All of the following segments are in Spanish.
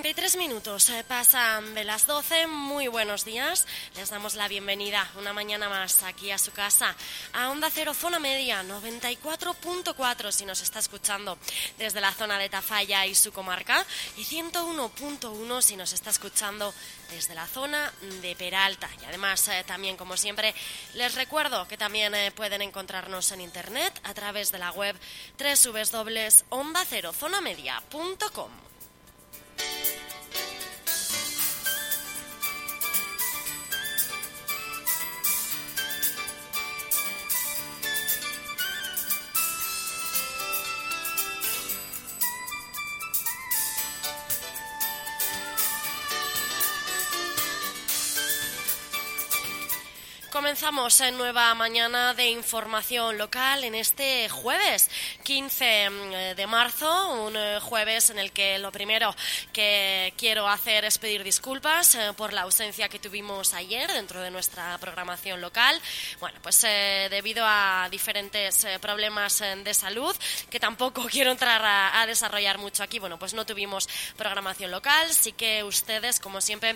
33 minutos pasan de las 12. Muy buenos días. Les damos la bienvenida una mañana más aquí a su casa, a Onda Cero Zona Media 94.4 si nos está escuchando desde la zona de Tafalla y su comarca, y 101.1 si nos está escuchando desde la zona de Peralta. Y además también, como siempre, les recuerdo que también pueden encontrarnos en internet a través de la web www.ondacerozonamedia.com. Comenzamos en nueva mañana de información local en este jueves 15 de marzo, un jueves en el que lo primero que quiero hacer es pedir disculpas por la ausencia que tuvimos ayer dentro de nuestra programación local. Bueno, pues debido a diferentes problemas de salud que tampoco quiero entrar a desarrollar mucho aquí, bueno, pues no tuvimos programación local. Sí que ustedes, como siempre,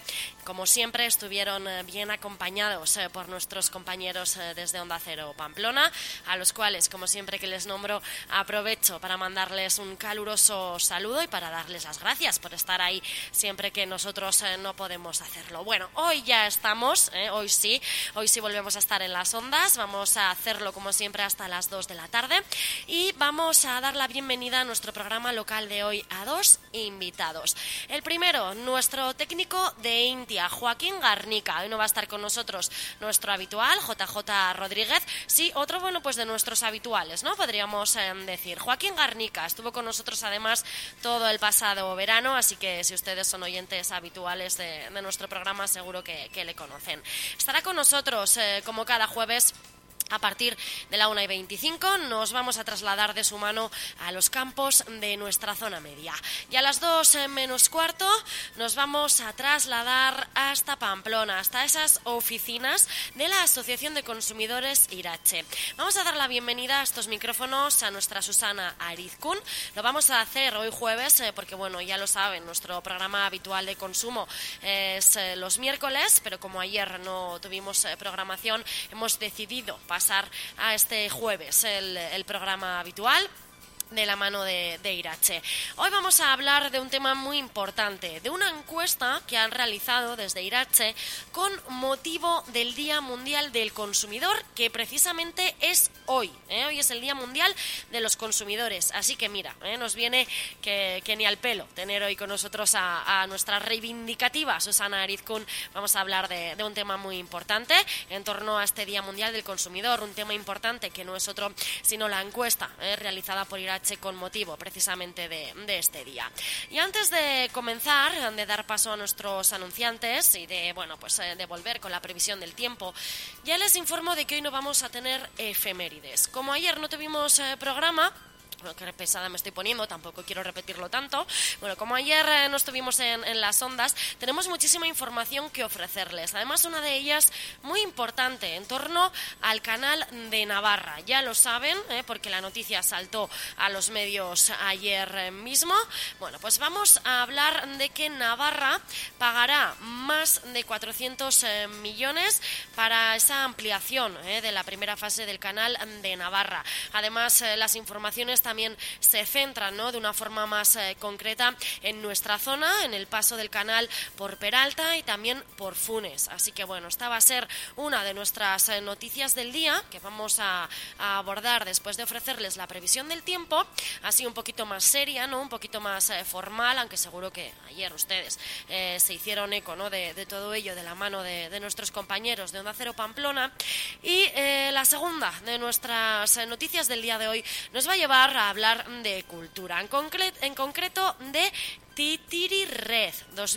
estuvieron bien acompañados por nuestros compañeros desde Onda Cero Pamplona, a los cuales, como siempre que les nombro, aprovecho para mandarles un caluroso saludo y para darles las gracias por estar ahí siempre que nosotros no podemos hacerlo. Bueno, hoy ya estamos, hoy sí volvemos a estar en las ondas. Vamos a hacerlo como siempre hasta las 2 de la tarde y vamos a dar la bienvenida a nuestro programa local de hoy a dos invitados. El primero, nuestro técnico de Intia, Joaquín Garnica. Hoy no va a estar con nosotros nuestro habitual, JJ Rodríguez. Sí, otro, bueno, pues de nuestros habituales, ¿no? Podríamos decir. Joaquín Garnica estuvo con nosotros además todo el pasado verano, así que si ustedes son oyentes habituales de nuestro programa, seguro que le conocen. Estará con nosotros como cada jueves. A partir de la 1:25 nos vamos a trasladar de su mano a los campos de nuestra zona media. Y a las 2 menos cuarto nos vamos a trasladar hasta Pamplona, hasta esas oficinas de la Asociación de Consumidores Irache. Vamos a dar la bienvenida a estos micrófonos a nuestra Susana Arizkun. Lo vamos a hacer hoy jueves porque, bueno, ya lo saben, nuestro programa habitual de consumo es los miércoles, pero como ayer no tuvimos programación, hemos decidido pasar a este jueves el programa habitual de la mano de Irache. Hoy vamos a hablar de un tema muy importante, de una encuesta que han realizado desde Irache con motivo del Día Mundial del Consumidor, que precisamente es hoy. Hoy es el Día Mundial de los Consumidores, así que mira, nos viene que ni al pelo tener hoy con nosotros a nuestra reivindicativa Susana Arizkun. Vamos a hablar de un tema muy importante en torno a este Día Mundial del Consumidor, un tema importante que no es otro sino la encuesta realizada por Irache con motivo precisamente de este día. Y antes de comenzar, de dar paso a nuestros anunciantes y de volver con la previsión del tiempo, ya les informo de que hoy no vamos a tener efemérides. Como ayer no tuvimos programa, bueno, qué pesada me estoy poniendo, tampoco quiero repetirlo tanto. Bueno, como ayer no estuvimos en las ondas, tenemos muchísima información que ofrecerles. Además, una de ellas muy importante en torno al canal de Navarra. Ya lo saben, porque la noticia saltó a los medios ayer mismo. Bueno, pues vamos a hablar de que Navarra pagará más de 400 millones para esa ampliación de la primera fase del canal de Navarra. Además, las informaciones también se centran, ¿no?, de una forma más concreta en nuestra zona, en el paso del canal por Peralta y también por Funes. Así que bueno, esta va a ser una de nuestras noticias del día que vamos a abordar después de ofrecerles la previsión del tiempo, así un poquito más seria, ¿no?, un poquito más formal, aunque seguro que ayer ustedes se hicieron eco, ¿no?, de todo ello de la mano de nuestros compañeros de Onda Cero Pamplona. Y la segunda de nuestras noticias del día de hoy nos va a llevar a hablar de cultura, en concreto de Titiri Red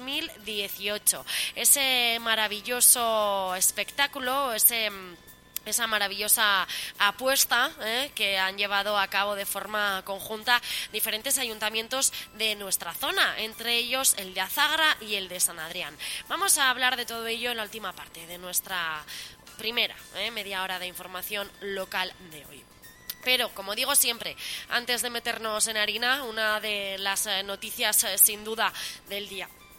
2018, ese maravilloso espectáculo, esa maravillosa apuesta que han llevado a cabo de forma conjunta diferentes ayuntamientos de nuestra zona, entre ellos el de Azagra y el de San Adrián. Vamos a hablar de todo ello en la última parte de nuestra primera media hora de información local de hoy. Pero, como digo siempre, antes de meternos en harina, una de las noticias sin duda del día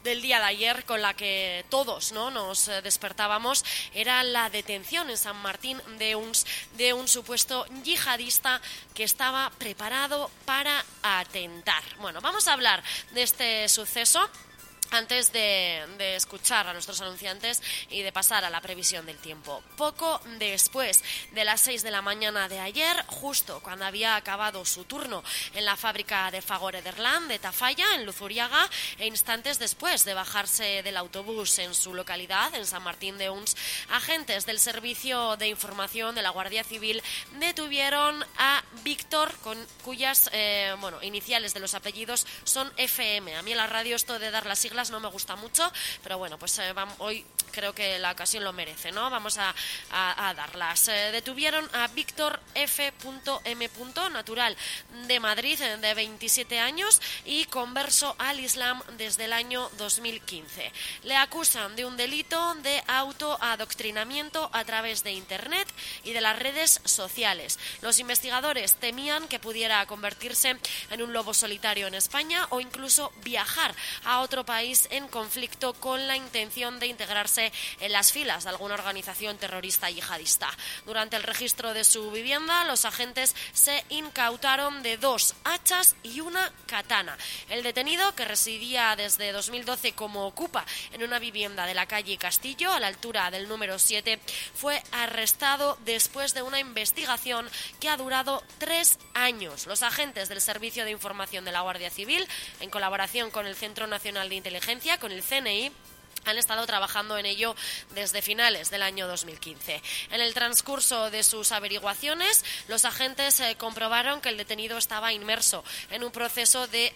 del día de ayer con la que todos, ¿no?, nos despertábamos era la detención en San Martín de un supuesto yihadista que estaba preparado para atentar. Bueno, vamos a hablar de este suceso antes de escuchar a nuestros anunciantes y de pasar a la previsión del tiempo. Poco después de las 6 de la mañana de ayer, justo cuando había acabado su turno en la fábrica de Fagor Ederland de Tafalla, en Luzuriaga, e instantes después de bajarse del autobús en su localidad, en San Martín de Uns, agentes del Servicio de Información de la Guardia Civil detuvieron a Víctor, cuyas iniciales de los apellidos son FM. A mí en la radio esto de dar las siglas no me gusta mucho, pero bueno, pues hoy creo que la ocasión lo merece, ¿no? Vamos a darlas. Detuvieron a Víctor F.M. natural de Madrid, de 27 años y converso al Islam desde el año 2015. Le acusan de un delito de autoadoctrinamiento a través de Internet y de las redes sociales. Los investigadores temían que pudiera convertirse en un lobo solitario en España o incluso viajar a otro país en conflicto con la intención de integrarse en las filas de alguna organización terrorista yihadista. Durante el registro de su vivienda, los agentes se incautaron de 2 hachas y una katana. El detenido, que residía desde 2012 como ocupa en una vivienda de la calle Castillo, a la altura del número 7, fue arrestado después de una investigación que ha durado 3 años. Los agentes del Servicio de Información de la Guardia Civil, en colaboración con el Centro Nacional de Inteligencia, con el CNI, han estado trabajando en ello desde finales del año 2015. En el transcurso de sus averiguaciones, los agentes comprobaron que el detenido estaba inmerso en un proceso de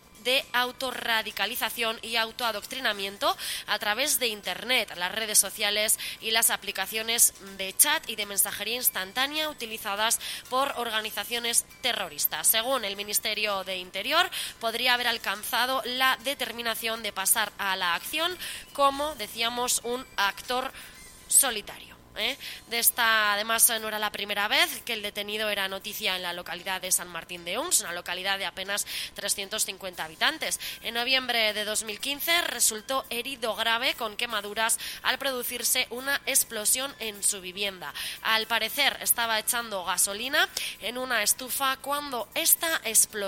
autorradicalización y autoadoctrinamiento a través de Internet, las redes sociales y las aplicaciones de chat y de mensajería instantánea utilizadas por organizaciones terroristas. Según el Ministerio de Interior, podría haber alcanzado la determinación de pasar a la acción como, decíamos, un actor solitario. Además, no era la primera vez que el detenido era noticia en la localidad de San Martín de Uns, una localidad de apenas 350 habitantes. En noviembre de 2015 resultó herido grave con quemaduras al producirse una explosión en su vivienda. Al parecer estaba echando gasolina en una estufa cuando esta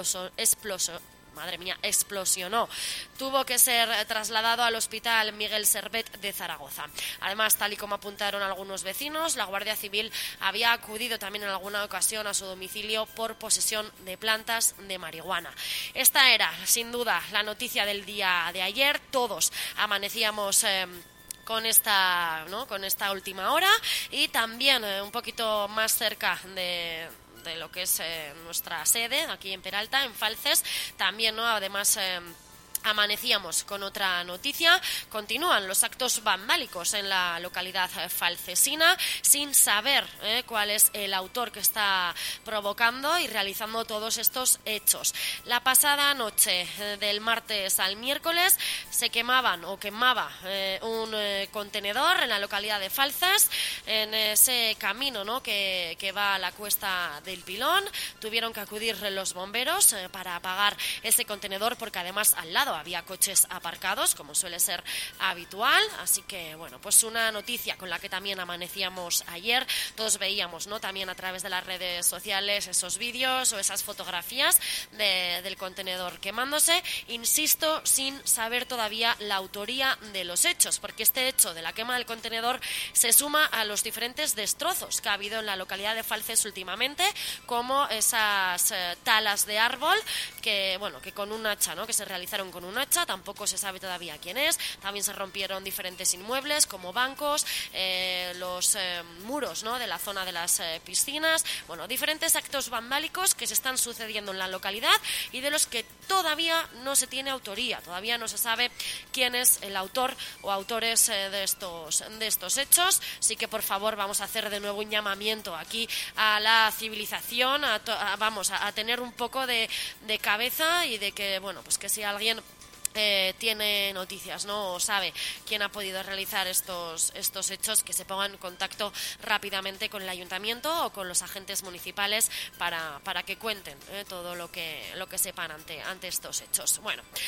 explosionó. Tuvo que ser trasladado al Hospital Miguel Servet de Zaragoza. Además, tal y como apuntaron algunos vecinos, la Guardia Civil había acudido también en alguna ocasión a su domicilio por posesión de plantas de marihuana. Esta era, sin duda, la noticia del día de ayer. Todos amanecíamos con esta última hora y también un poquito más cerca de lo que es nuestra sede aquí en Peralta, en Falces, también, ¿no? Además, amanecíamos con otra noticia. Continúan los actos vandálicos en la localidad falcesina sin saber cuál es el autor que está provocando y realizando todos estos hechos. La pasada noche, del martes al miércoles, se quemaba un contenedor en la localidad de Falces, en ese camino, ¿no?, que va a la Cuesta del Pilón. Tuvieron que acudir los bomberos para apagar ese contenedor porque además al lado había coches aparcados, como suele ser habitual. Así que, bueno, pues una noticia con la que también amanecíamos ayer. Todos veíamos, ¿no?, también a través de las redes sociales esos vídeos o esas fotografías del contenedor quemándose. Insisto, sin saber todavía la autoría de los hechos, porque este hecho de la quema del contenedor se suma a los diferentes destrozos que ha habido en la localidad de Falces últimamente, como esas talas de árbol que con un hacha, ¿no?, que se realizaron con un hacha. Tampoco se sabe todavía quién es. También se rompieron diferentes inmuebles como bancos, los muros, ¿no?, de la zona de las piscinas. Bueno, diferentes actos vandálicos que se están sucediendo en la localidad y de los que todavía no se tiene autoría. Todavía no se sabe quién es el autor o autores de estos hechos. Así que, por favor, vamos a hacer de nuevo un llamamiento aquí a la civilización, a tener un poco de cabeza y de que, bueno, pues que si alguien tiene noticias, ¿no?, o sabe quién ha podido realizar estos hechos, que se ponga en contacto rápidamente con el ayuntamiento o con los agentes municipales para que cuenten todo lo que sepan ante estos hechos. Bueno,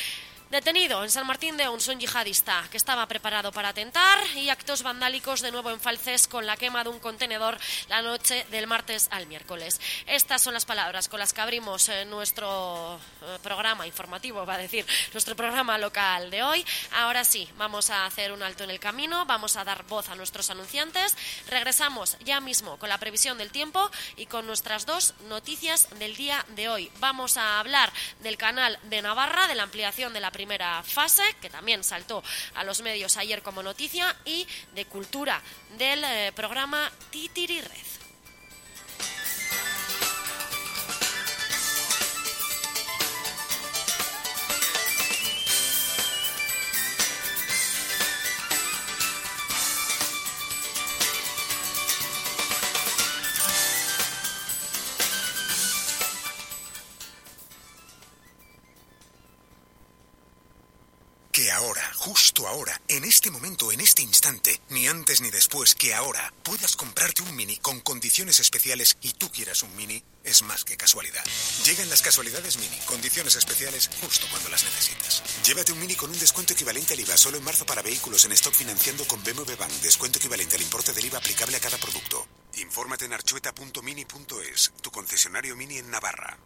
Detenido en San Martín de Ons un yihadista que estaba preparado para atentar, y actos vandálicos de nuevo en Falces con la quema de un contenedor la noche del martes al miércoles. Estas son las palabras con las que abrimos nuestro programa informativo, nuestro programa local de hoy. Ahora sí, vamos a hacer un alto en el camino, vamos a dar voz a nuestros anunciantes. Regresamos ya mismo con la previsión del tiempo y con nuestras dos noticias del día de hoy. Vamos a hablar del Canal de Navarra, de la ampliación de la primera fase, que también saltó a los medios ayer como noticia, y de cultura del programa Titiri Red. Que ahora, justo ahora, en este momento, en este instante, ni antes ni después, que ahora puedas comprarte un Mini con condiciones especiales y tú quieras un Mini, es más que casualidad. Llegan las casualidades Mini, condiciones especiales justo cuando las necesitas. Llévate un Mini con un descuento equivalente al IVA solo en marzo para vehículos en stock financiando con BMW Bank. Descuento equivalente al importe del IVA aplicable a cada producto. Infórmate en archueta.mini.es, tu concesionario Mini en Navarra.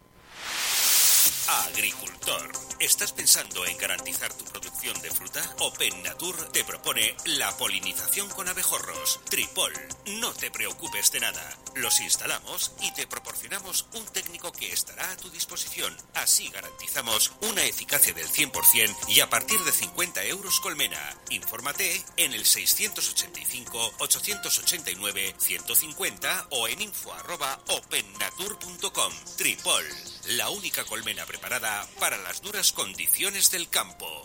Agricultor, ¿estás pensando en garantizar tu producción de fruta? Open Natur te propone la polinización con abejorros. Tripol, no te preocupes de nada. Los instalamos y te proporcionamos un técnico que estará a tu disposición. Así garantizamos una eficacia del 100% y a partir de 50 euros colmena. Infórmate en el 685-889-150 o en info@opennatur.com. Tripol, la única colmena preparada para las duras condiciones del campo.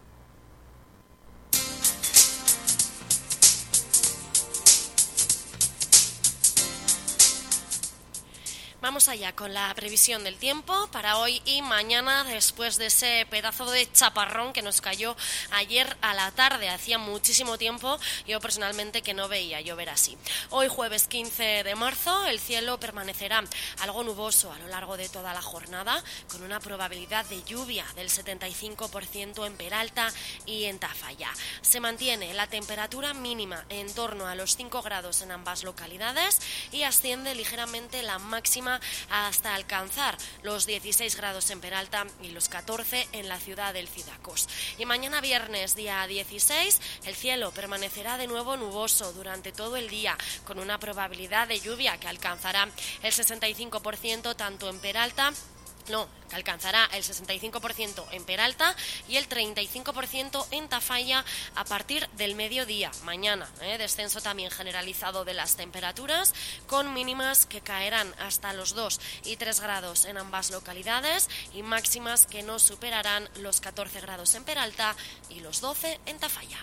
Vamos allá con la previsión del tiempo para hoy y mañana, después de ese pedazo de chaparrón que nos cayó ayer a la tarde. Hacía muchísimo tiempo yo personalmente que no veía llover así. Hoy jueves 15 de marzo el cielo permanecerá algo nuboso a lo largo de toda la jornada, con una probabilidad de lluvia del 75% en Peralta y en Tafalla. Se mantiene la temperatura mínima en torno a los 5 grados en ambas localidades y asciende ligeramente la máxima hasta alcanzar los 16 grados en Peralta y los 14 en la ciudad del Cidacos. Y mañana viernes, día 16, el cielo permanecerá de nuevo nuboso durante todo el día, con una probabilidad de lluvia que alcanzará el 65% tanto en Peralta, que alcanzará el 65% en Peralta y el 35% en Tafalla a partir del mediodía. Mañana, descenso también generalizado de las temperaturas, con mínimas que caerán hasta los 2 y 3 grados en ambas localidades y máximas que no superarán los 14 grados en Peralta y los 12 en Tafalla.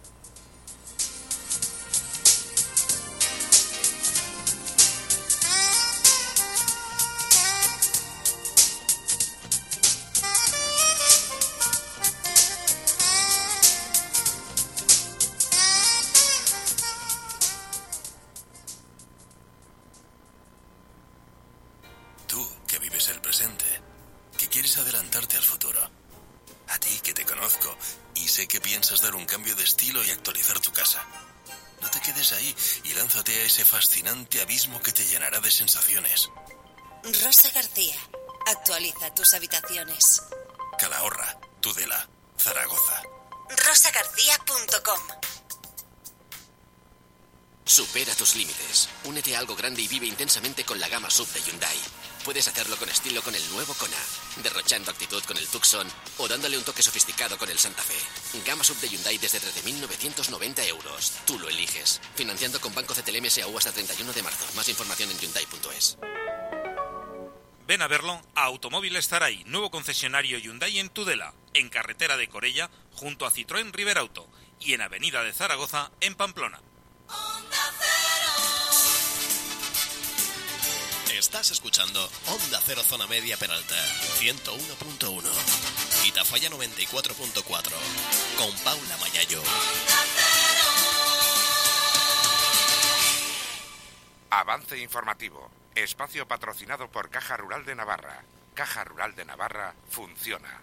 Adelantarte al futuro. A ti, que te conozco y sé que piensas dar un cambio de estilo y actualizar tu casa. No te quedes ahí y lánzate a ese fascinante abismo que te llenará de sensaciones. Rosa García, actualiza tus habitaciones. Calahorra, Tudela, Zaragoza. rosagarcía.com. Supera tus límites. Únete a algo grande y vive intensamente con la gama SUV de Hyundai. Puedes hacerlo con estilo con el nuevo Kona, derrochando actitud con el Tucson o dándole un toque sofisticado con el Santa Fe. Gama SUV de Hyundai desde 13.990 euros. Tú lo eliges. Financiando con Banco CTLM SAU hasta 31 de marzo. Más información en Hyundai.es. Ven a verlo a Automóviles Zaray, nuevo concesionario Hyundai en Tudela, en carretera de Corella, junto a Citroën Riberauto, y en avenida de Zaragoza, en Pamplona. Estás escuchando Onda Cero Zona Media Peralta 101.1 y Tafalla 94.4 con Paula Mayayo. Avance informativo. Espacio patrocinado por Caja Rural de Navarra. Caja Rural de Navarra funciona.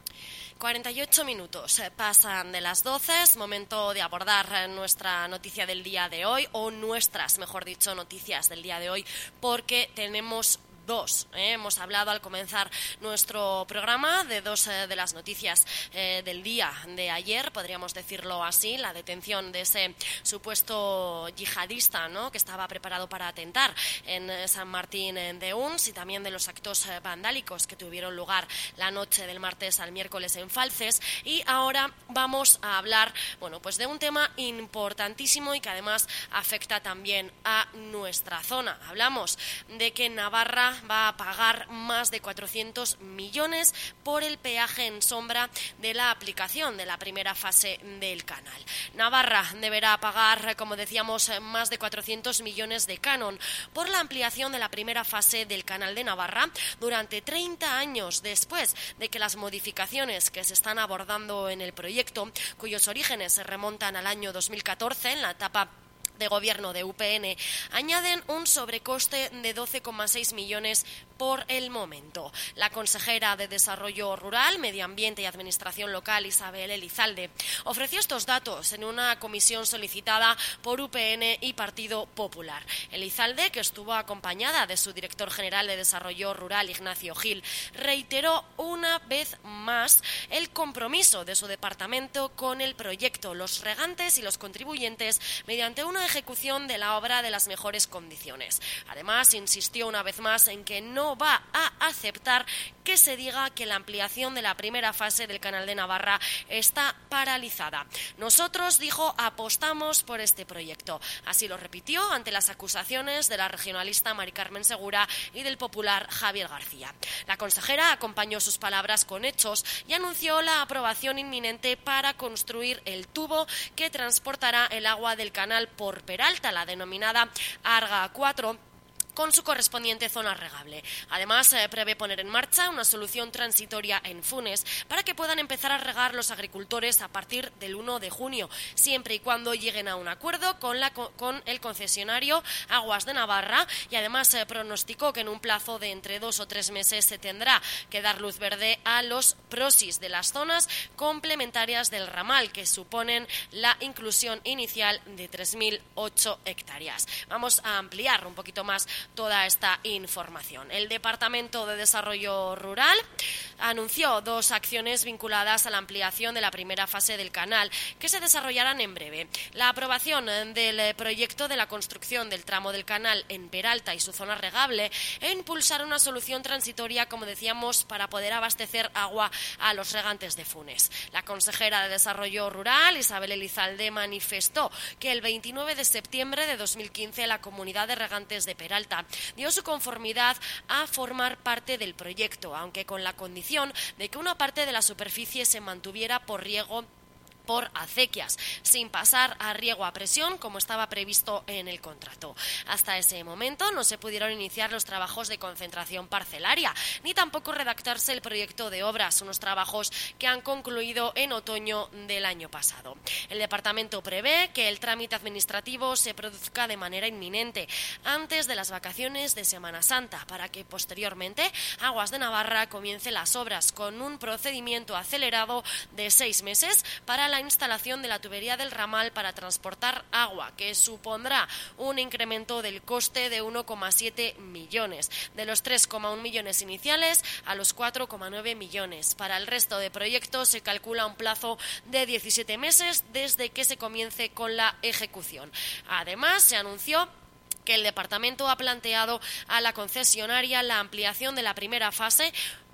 48 minutos pasan de las 12, es momento de abordar nuestra noticia del día de hoy, o nuestras, mejor dicho, noticias del día de hoy, porque tenemos dos. Hemos hablado al comenzar nuestro programa de dos de las noticias del día de ayer, podríamos decirlo así, la detención de ese supuesto yihadista, ¿no?, que estaba preparado para atentar en San Martín de Uns, y también de los actos vandálicos que tuvieron lugar la noche del martes al miércoles en Falces. Y ahora vamos a hablar, bueno, pues de un tema importantísimo y que además afecta también a nuestra zona. Hablamos de que Navarra va a pagar más de 400 millones por el peaje en sombra de la aplicación de la primera fase del canal. Navarra deberá pagar, como decíamos, más de 400 millones de canon por la ampliación de la primera fase del canal de Navarra durante 30 años después de que las modificaciones que se están abordando en el proyecto, cuyos orígenes se remontan al año 2014, en la etapa de gobierno de UPN, añaden un sobrecoste de 12,6 millones por el momento. La consejera de Desarrollo Rural, Medio Ambiente y Administración Local, Isabel Elizalde, ofreció estos datos en una comisión solicitada por UPN y Partido Popular. Elizalde, que estuvo acompañada de su director general de Desarrollo Rural, Ignacio Gil, reiteró una vez más el compromiso de su departamento con el proyecto, los regantes y los contribuyentes mediante una ejecución de la obra de las mejores condiciones. Además, insistió una vez más en que no va a aceptar que se diga que la ampliación de la primera fase del Canal de Navarra está paralizada. Nosotros, dijo, apostamos por este proyecto. Así lo repitió ante las acusaciones de la regionalista Mari Carmen Segura y del popular Javier García. La consejera acompañó sus palabras con hechos y anunció la aprobación inminente para construir el tubo que transportará el agua del canal por Peralta, la denominada Arga 4, con su correspondiente zona regable. Además, prevé poner en marcha una solución transitoria en Funes para que puedan empezar a regar los agricultores a partir del 1 de junio, siempre y cuando lleguen a un acuerdo con el concesionario Aguas de Navarra, y además pronosticó que en un plazo de entre 2 o 3 meses se tendrá que dar luz verde a los prosis de las zonas complementarias del ramal, que suponen la inclusión inicial de 3.008 hectáreas. Vamos a ampliar un poquito más toda esta información. El Departamento de Desarrollo Rural anunció 2 acciones vinculadas a la ampliación de la primera fase del canal que se desarrollarán en breve. La aprobación del proyecto de la construcción del tramo del canal en Peralta y su zona regable, e impulsar una solución transitoria, como decíamos, para poder abastecer agua a los regantes de Funes. La consejera de Desarrollo Rural, Isabel Elizalde, manifestó que el 29 de septiembre de 2015 la comunidad de regantes de Peralta dio su conformidad a formar parte del proyecto, aunque con la condición de que una parte de la superficie se mantuviera por riego por acequias, sin pasar a riego a presión como estaba previsto en el contrato. Hasta ese momento no se pudieron iniciar los trabajos de concentración parcelaria, ni tampoco redactarse el proyecto de obras, unos trabajos que han concluido en otoño del año pasado. El departamento prevé que el trámite administrativo se produzca de manera inminente, antes de las vacaciones de Semana Santa, para que posteriormente Aguas de Navarra comience las obras con un procedimiento acelerado de 6 meses para la instalación de la tubería del ramal para transportar agua, que supondrá un incremento del coste de 1,7 millones, de los 3,1 millones iniciales a los 4,9 millones. Para el resto de proyectos se calcula un plazo de 17 meses desde que se comience con la ejecución. Además, se anunció que el departamento ha planteado a la concesionaria la ampliación de la primera fase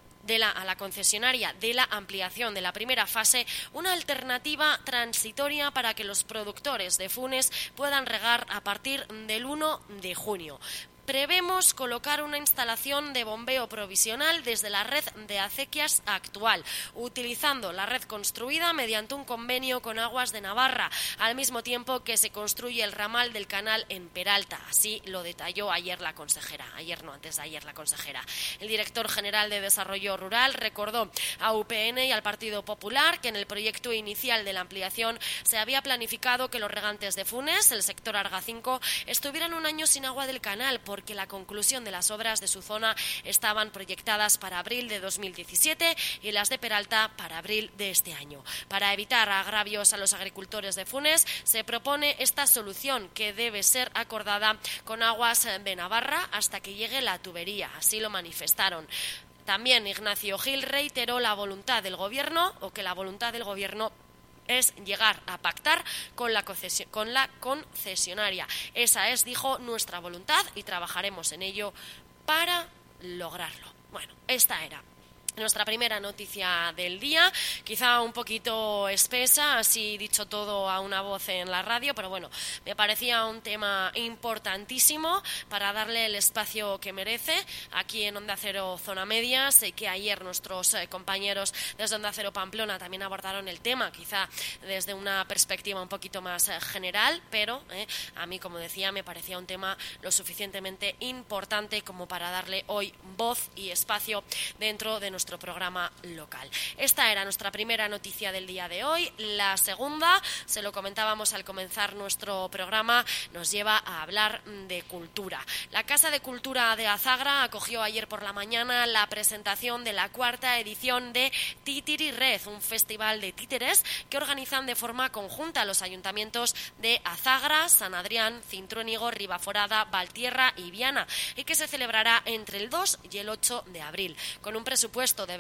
a la concesionaria de la ampliación de la primera fase, una alternativa transitoria para que los productores de Funes puedan regar a partir del 1 de junio. Prevemos colocar una instalación de bombeo provisional desde la red de acequias actual, utilizando la red construida mediante un convenio con Aguas de Navarra, al mismo tiempo que se construye el ramal del canal en Peralta. Así lo detalló antes de ayer la consejera. El director general de Desarrollo Rural recordó a UPN y al Partido Popular que en el proyecto inicial de la ampliación se había planificado que los regantes de Funes, el sector Arga 5, estuvieran un año sin agua del canal, porque porque la conclusión de las obras de su zona estaban proyectadas para abril de 2017 y las de Peralta para abril de este año. Para evitar agravios a los agricultores de Funes, se propone esta solución que debe ser acordada con Aguas de Navarra hasta que llegue la tubería. Así lo manifestaron. También Ignacio Gil reiteró la voluntad del Gobierno, o que la voluntad del Gobierno es llegar a pactar con la concesionaria. Esa es, dijo, nuestra voluntad y trabajaremos en ello para lograrlo. Bueno, esta era nuestra primera noticia del día, quizá un poquito espesa, así dicho todo a una voz en la radio, pero bueno, me parecía un tema importantísimo para darle el espacio que merece aquí en Onda Cero Zona Media. Sé que ayer nuestros compañeros desde Onda Cero Pamplona también abordaron el tema, quizá desde una perspectiva un poquito más general, pero a mí, como decía, me parecía un tema lo suficientemente importante como para darle hoy voz y espacio dentro de nuestro programa local. Esta era nuestra primera noticia del día de hoy. La segunda, se lo comentábamos al comenzar nuestro programa, nos lleva a hablar de cultura. La Casa de Cultura de Azagra acogió ayer por la mañana la presentación de la 4ª edición de Titiri Red, un festival de títeres que organizan de forma conjunta los ayuntamientos de Azagra, San Adrián, Cintruénigo, Ribaforada, Valtierra y Viana, y que se celebrará entre el 2 y el 8 de abril. Con un presupuesto de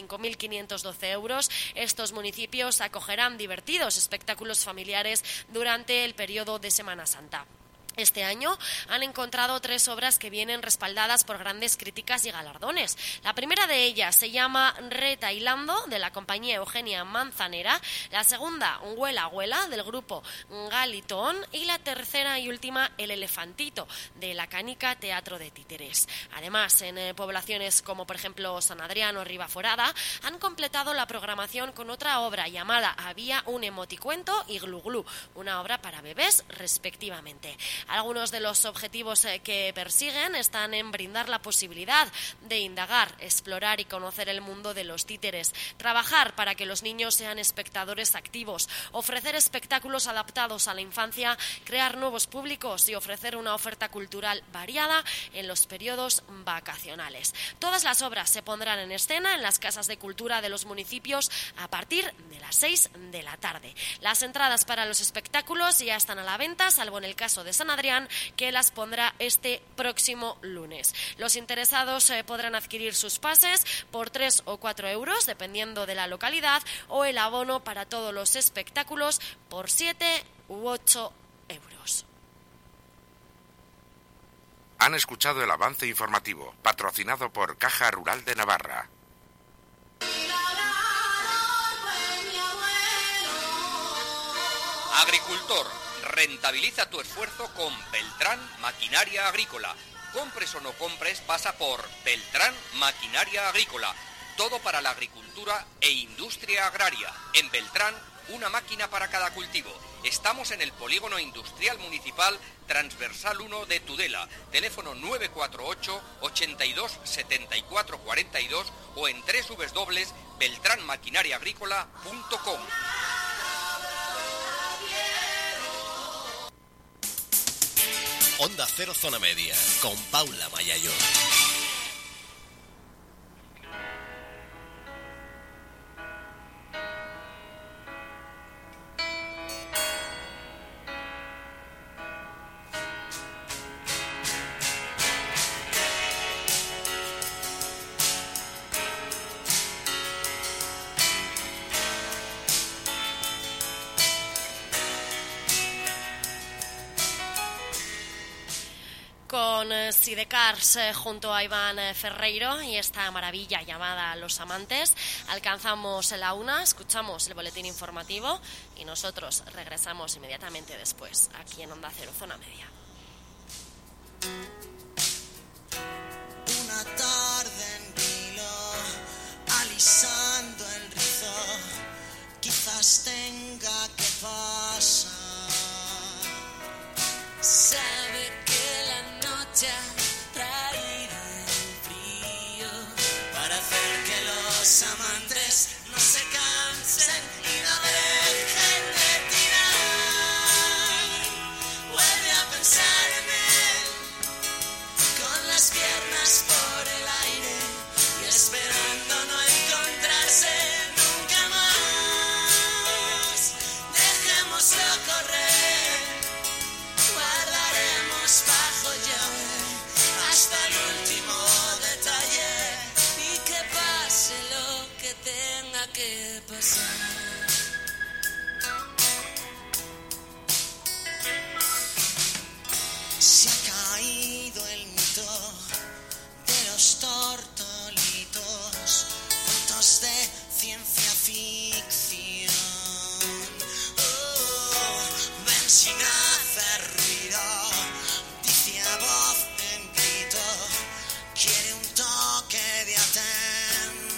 25.512 euros, estos municipios acogerán divertidos espectáculos familiares durante el periodo de Semana Santa. Este año han encontrado 3 obras que vienen respaldadas por grandes críticas y galardones. La primera de ellas se llama Retailando, de la compañía Eugenia Manzanera. La segunda, Huela Huela, del grupo Galitón. Y la tercera y última, El Elefantito, de la Canica Teatro de Títeres. Además, en poblaciones como por ejemplo San Adrián o Ribaforada, han completado la programación con otra obra llamada Había un emoticuento y Glu Glu, una obra para bebés respectivamente. Algunos de los objetivos que persiguen están en brindar la posibilidad de indagar, explorar y conocer el mundo de los títeres, trabajar para que los niños sean espectadores activos, ofrecer espectáculos adaptados a la infancia, crear nuevos públicos y ofrecer una oferta cultural variada en los periodos vacacionales. Todas las obras se pondrán en escena en las casas de cultura de los municipios a partir de las 6 de la tarde. Las entradas para los espectáculos ya están a la venta, salvo en el caso de San Adrián, que las pondrá este próximo lunes. Los interesados podrán adquirir sus pases por 3 o 4 euros, dependiendo de la localidad, o el abono para todos los espectáculos por 7 u 8 euros. Han escuchado el avance informativo, patrocinado por Caja Rural de Navarra. Agricultor, rentabiliza tu esfuerzo con Beltrán Maquinaria Agrícola. Compres o no compres, pasa por Beltrán Maquinaria Agrícola. Todo para la agricultura e industria agraria. En Beltrán, una máquina para cada cultivo. Estamos en el Polígono Industrial Municipal Transversal 1 de Tudela. Teléfono 948 82 74 42 o en www.beltranmaquinariaagrícola.com. Onda Cero Zona Media, con Paula Mayayo. Con Sidecars junto a Iván Ferreiro y esta maravilla llamada Los Amantes. Alcanzamos la 1, escuchamos el boletín informativo y nosotros regresamos inmediatamente después aquí en Onda Cero Zona Media. Una tarde en vilo, alisando el rizo, quizás tenga que pasar. Sabe que la noche ha traído el frío para hacer que los amantes no se cansen y no dejen de tirar. Vuelve a pensar en él tenga que pasar. Se ha caído el mito de los tortolitos, cuentos de ciencia ficción. Ven sin hacer ruido, dice a voz en grito, quiere un toque de atención.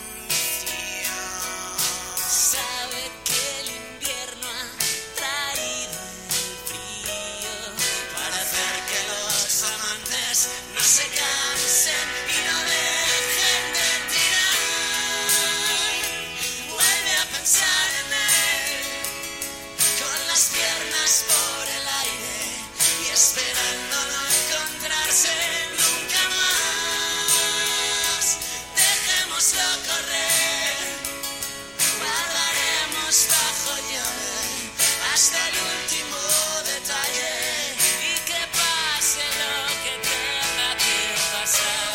Sabe que el invierno ha traído el frío para hacer que los amantes no se cansen y no dejen de tirar. Vuelve a pensar en él con las piernas por el aire y esperando no encontrarse nunca más. Dejémoslo correr, guardaremos bajo llave hasta el último detalle y que pase lo que tenga que pasar.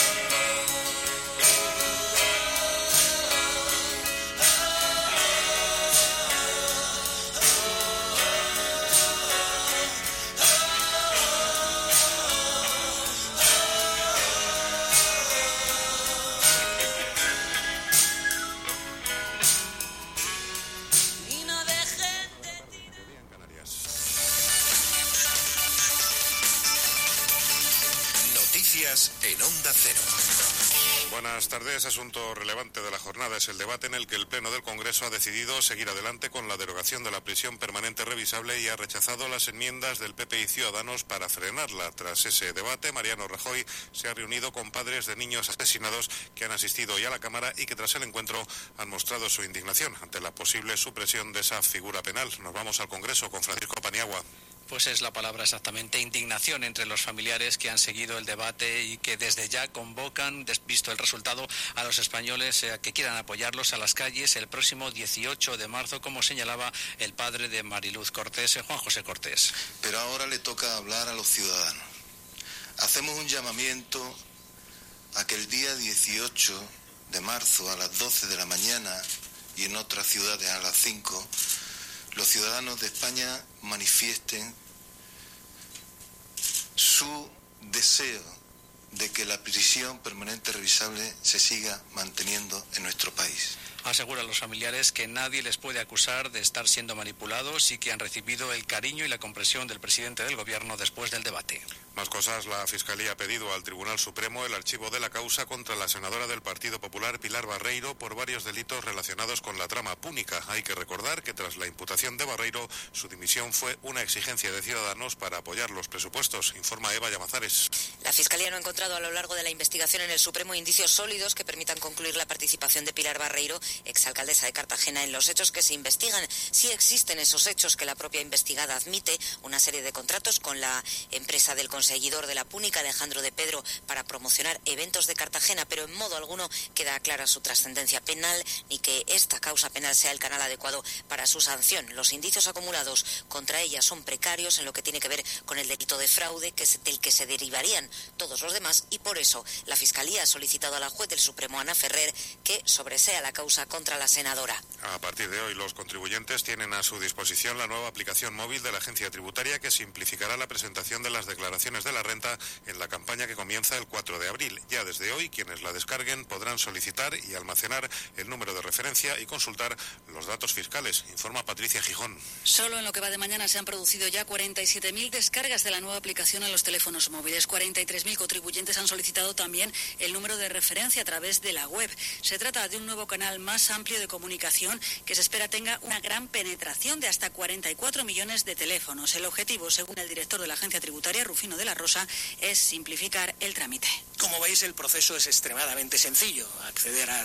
Y no dejen de Noticias en Onda Cero. Buenas tardes. Asunto relevante de la jornada es el debate en el que el Pleno del Congreso ha decidido seguir adelante con la derogación de la prisión permanente revisable y ha rechazado las enmiendas del PP y Ciudadanos para frenarla. Tras ese debate, Mariano Rajoy se ha reunido con padres de niños asesinados que han asistido hoy a la Cámara y que tras el encuentro han mostrado su indignación ante la posible supresión de esa figura penal. Nos vamos al Congreso con Francisco Paniagua. Pues es la palabra exactamente, indignación entre los familiares que han seguido el debate y que desde ya convocan, visto el resultado, a los españoles que quieran apoyarlos a las calles el próximo 18 de marzo, como señalaba el padre de Mariluz Cortés, Juan José Cortés. Pero ahora le toca hablar a los ciudadanos. Hacemos un llamamiento a que el día 18 de marzo a las 12 de la mañana y en otras ciudades a las 5, los ciudadanos de España manifiesten su deseo de que la prisión permanente revisable se siga manteniendo en nuestro país. Aseguran los familiares que nadie les puede acusar de estar siendo manipulados y que han recibido el cariño y la comprensión del presidente del Gobierno después del debate. Más cosas, la Fiscalía ha pedido al Tribunal Supremo el archivo de la causa contra la senadora del Partido Popular, Pilar Barreiro, por varios delitos relacionados con la trama púnica. Hay que recordar que tras la imputación de Barreiro, su dimisión fue una exigencia de Ciudadanos para apoyar los presupuestos, informa Eva Llamazares. La Fiscalía no ha encontrado a lo largo de la investigación en el Supremo indicios sólidos que permitan concluir la participación de Pilar Barreiro, exalcaldesa de Cartagena, en los hechos que se investigan. Sí existen esos hechos que la propia investigada admite, una serie de contratos con la empresa del conseguidor de la púnica, Alejandro de Pedro, para promocionar eventos de Cartagena, pero en modo alguno queda clara su trascendencia penal ni que esta causa penal sea el canal adecuado para su sanción. Los indicios acumulados contra ella son precarios en lo que tiene que ver con el delito de fraude, que es del que se derivarían todos los demás, y por eso la Fiscalía ha solicitado a la juez del Supremo, Ana Ferrer, que sobresea la causa contra la senadora. A partir de hoy, los contribuyentes tienen a su disposición la nueva aplicación móvil de la Agencia Tributaria que simplificará la presentación de las declaraciones de la renta en la campaña que comienza el 4 de abril. Ya desde hoy, quienes la descarguen podrán solicitar y almacenar el número de referencia y consultar los datos fiscales, informa Patricia Gijón. Solo en lo que va de mañana se han producido ya 47.000 descargas de la nueva aplicación en los teléfonos móviles. 43.000 contribuyentes han solicitado también el número de referencia a través de la web. Se trata de un nuevo canal más amplio de comunicación que se espera tenga una gran penetración de hasta 44 millones de teléfonos. El objetivo, según el director de la Agencia Tributaria, Rufino de la Rosa, es simplificar el trámite. Como veis, el proceso es extremadamente sencillo. Acceder a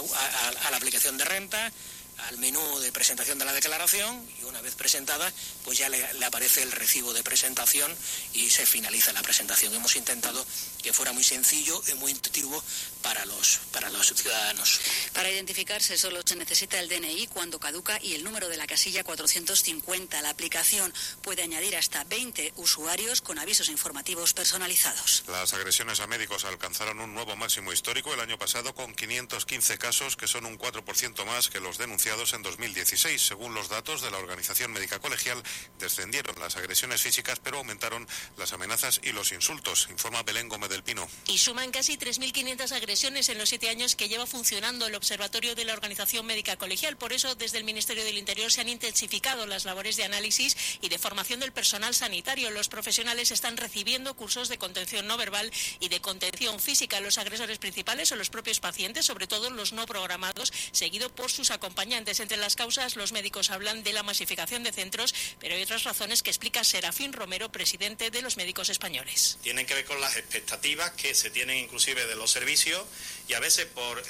la aplicación de renta, al menú de presentación de la declaración, y una vez presentada, pues ya le aparece el recibo de presentación y se finaliza la presentación. Hemos intentado que fuera muy sencillo y muy intuitivo para los ciudadanos. Para identificarse solo se necesita el DNI cuando caduca y el número de la casilla 450. La aplicación puede añadir hasta 20 usuarios con avisos informativos personalizados. Las agresiones a médicos alcanzaron un nuevo máximo histórico el año pasado con 515 casos, que son un 4% más que los denunciados en 2016. Según los datos de la Organización Médica Colegial, descendieron las agresiones físicas, pero aumentaron las amenazas y los insultos, informa Belén Gómez del Pino. Y suman casi 3.500 agresiones en los 7 años que lleva funcionando el Observatorio de la Organización Médica Colegial. Por eso, desde el Ministerio del Interior se han intensificado las labores de análisis y de formación del personal sanitario. Los profesionales están recibiendo cursos de contención no verbal y de contención física. Los agresores principales son los propios pacientes, sobre todo los no programados, seguido por sus acompañantes. Entre las causas, los médicos hablan de la masificación de centros, pero hay otras razones que explica Serafín Romero, presidente de los médicos españoles. Tienen que ver con las expectativas que se tienen inclusive de los servicios y a veces por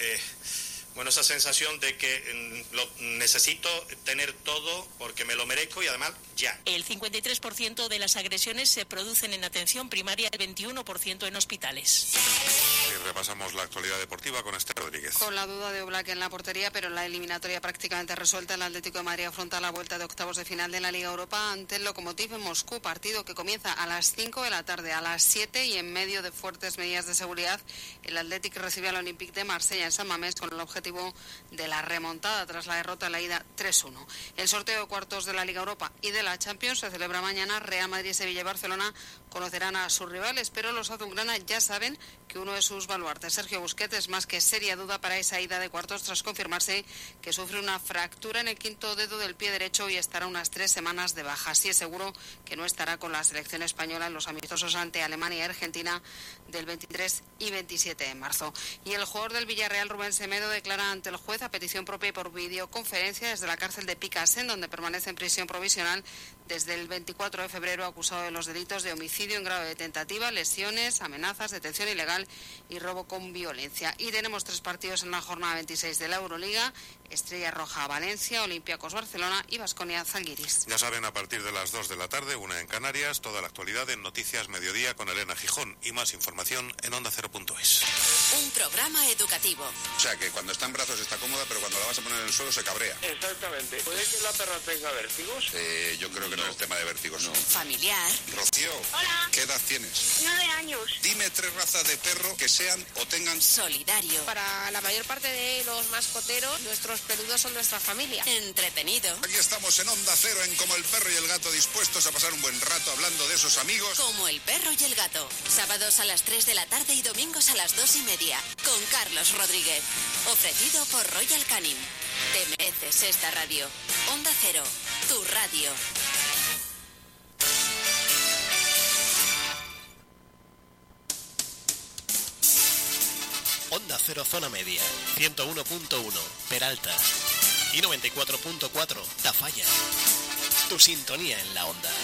esa sensación de que necesito tener todo porque me lo merezco y además ya. El 53% de las agresiones se producen en atención primaria, el 21% en hospitales. Y repasamos la actualidad deportiva con Esther Rodríguez. Con la duda de Oblak en la portería, pero la eliminatoria prácticamente resuelta, el Atlético de Madrid afronta la vuelta de octavos de final de la Liga Europa ante el Lokomotiv en Moscú, partido que comienza a las 5 de la tarde, a las 7, y en medio de fuertes medidas de seguridad, el Athletic recibe al Olympique de Marsella en San Mamés con el objetivo de la remontada tras la derrota en la ida 3-1. El sorteo de cuartos de la Liga Europa y de la Champions se celebra mañana. Real Madrid, Sevilla y Barcelona conocerán a sus rivales, pero los azulgrana ya saben que uno de sus baluartes, Sergio Busquets, es más que seria duda para esa ida de cuartos tras confirmarse que sufre una fractura en el quinto dedo del pie derecho y estará unas 3 semanas de baja. Así es seguro que no estará con la selección española en los amistosos ante Alemania y Argentina del 23 y 27 de marzo. Y el jugador del Villarreal, Rubén Semedo, declara ante el juez a petición propia y por videoconferencia desde la cárcel de Picasen, donde permanece en prisión provisional desde el 24 de febrero, acusado de los delitos de homicidio en grado de tentativa, lesiones, amenazas, detención ilegal y robo con violencia. Y tenemos 3 partidos en la jornada 26 de la Euroliga: Estrella Roja Valencia, Olympiacos Barcelona y Baskonia Zalgiris. Ya saben, a partir de las 2 de la tarde, 1 en Canarias, toda la actualidad en Noticias Mediodía con Elena Gijón, y más información en ondacero.es. Un programa educativo. O sea, que cuando está en brazos está cómoda, pero cuando la vas a poner en el suelo se cabrea. Exactamente. ¿Puede que la perra tenga vértigos? Yo creo que no es el tema de vértigos. No. Familiar. Rocío. Hola. ¿Qué edad tienes? 9 años. Dime 3 razas de perro que sean o tengan... Solidario. Para la mayor parte de los mascoteros, nuestros peludos son nuestra familia. Entretenido. Aquí estamos en Onda Cero, en Como el Perro y el Gato, dispuestos a pasar un buen rato hablando de esos amigos. Como el Perro y el Gato. Sábados a las 3 de la tarde y domingos a las 2:30. Con Carlos Rodríguez. Ofrecido por Royal Canin. Te mereces esta radio. Onda Cero, tu radio. Onda Cero Zona Media, 101.1 Peralta y 94.4 Tafalla. Tu sintonía en la onda.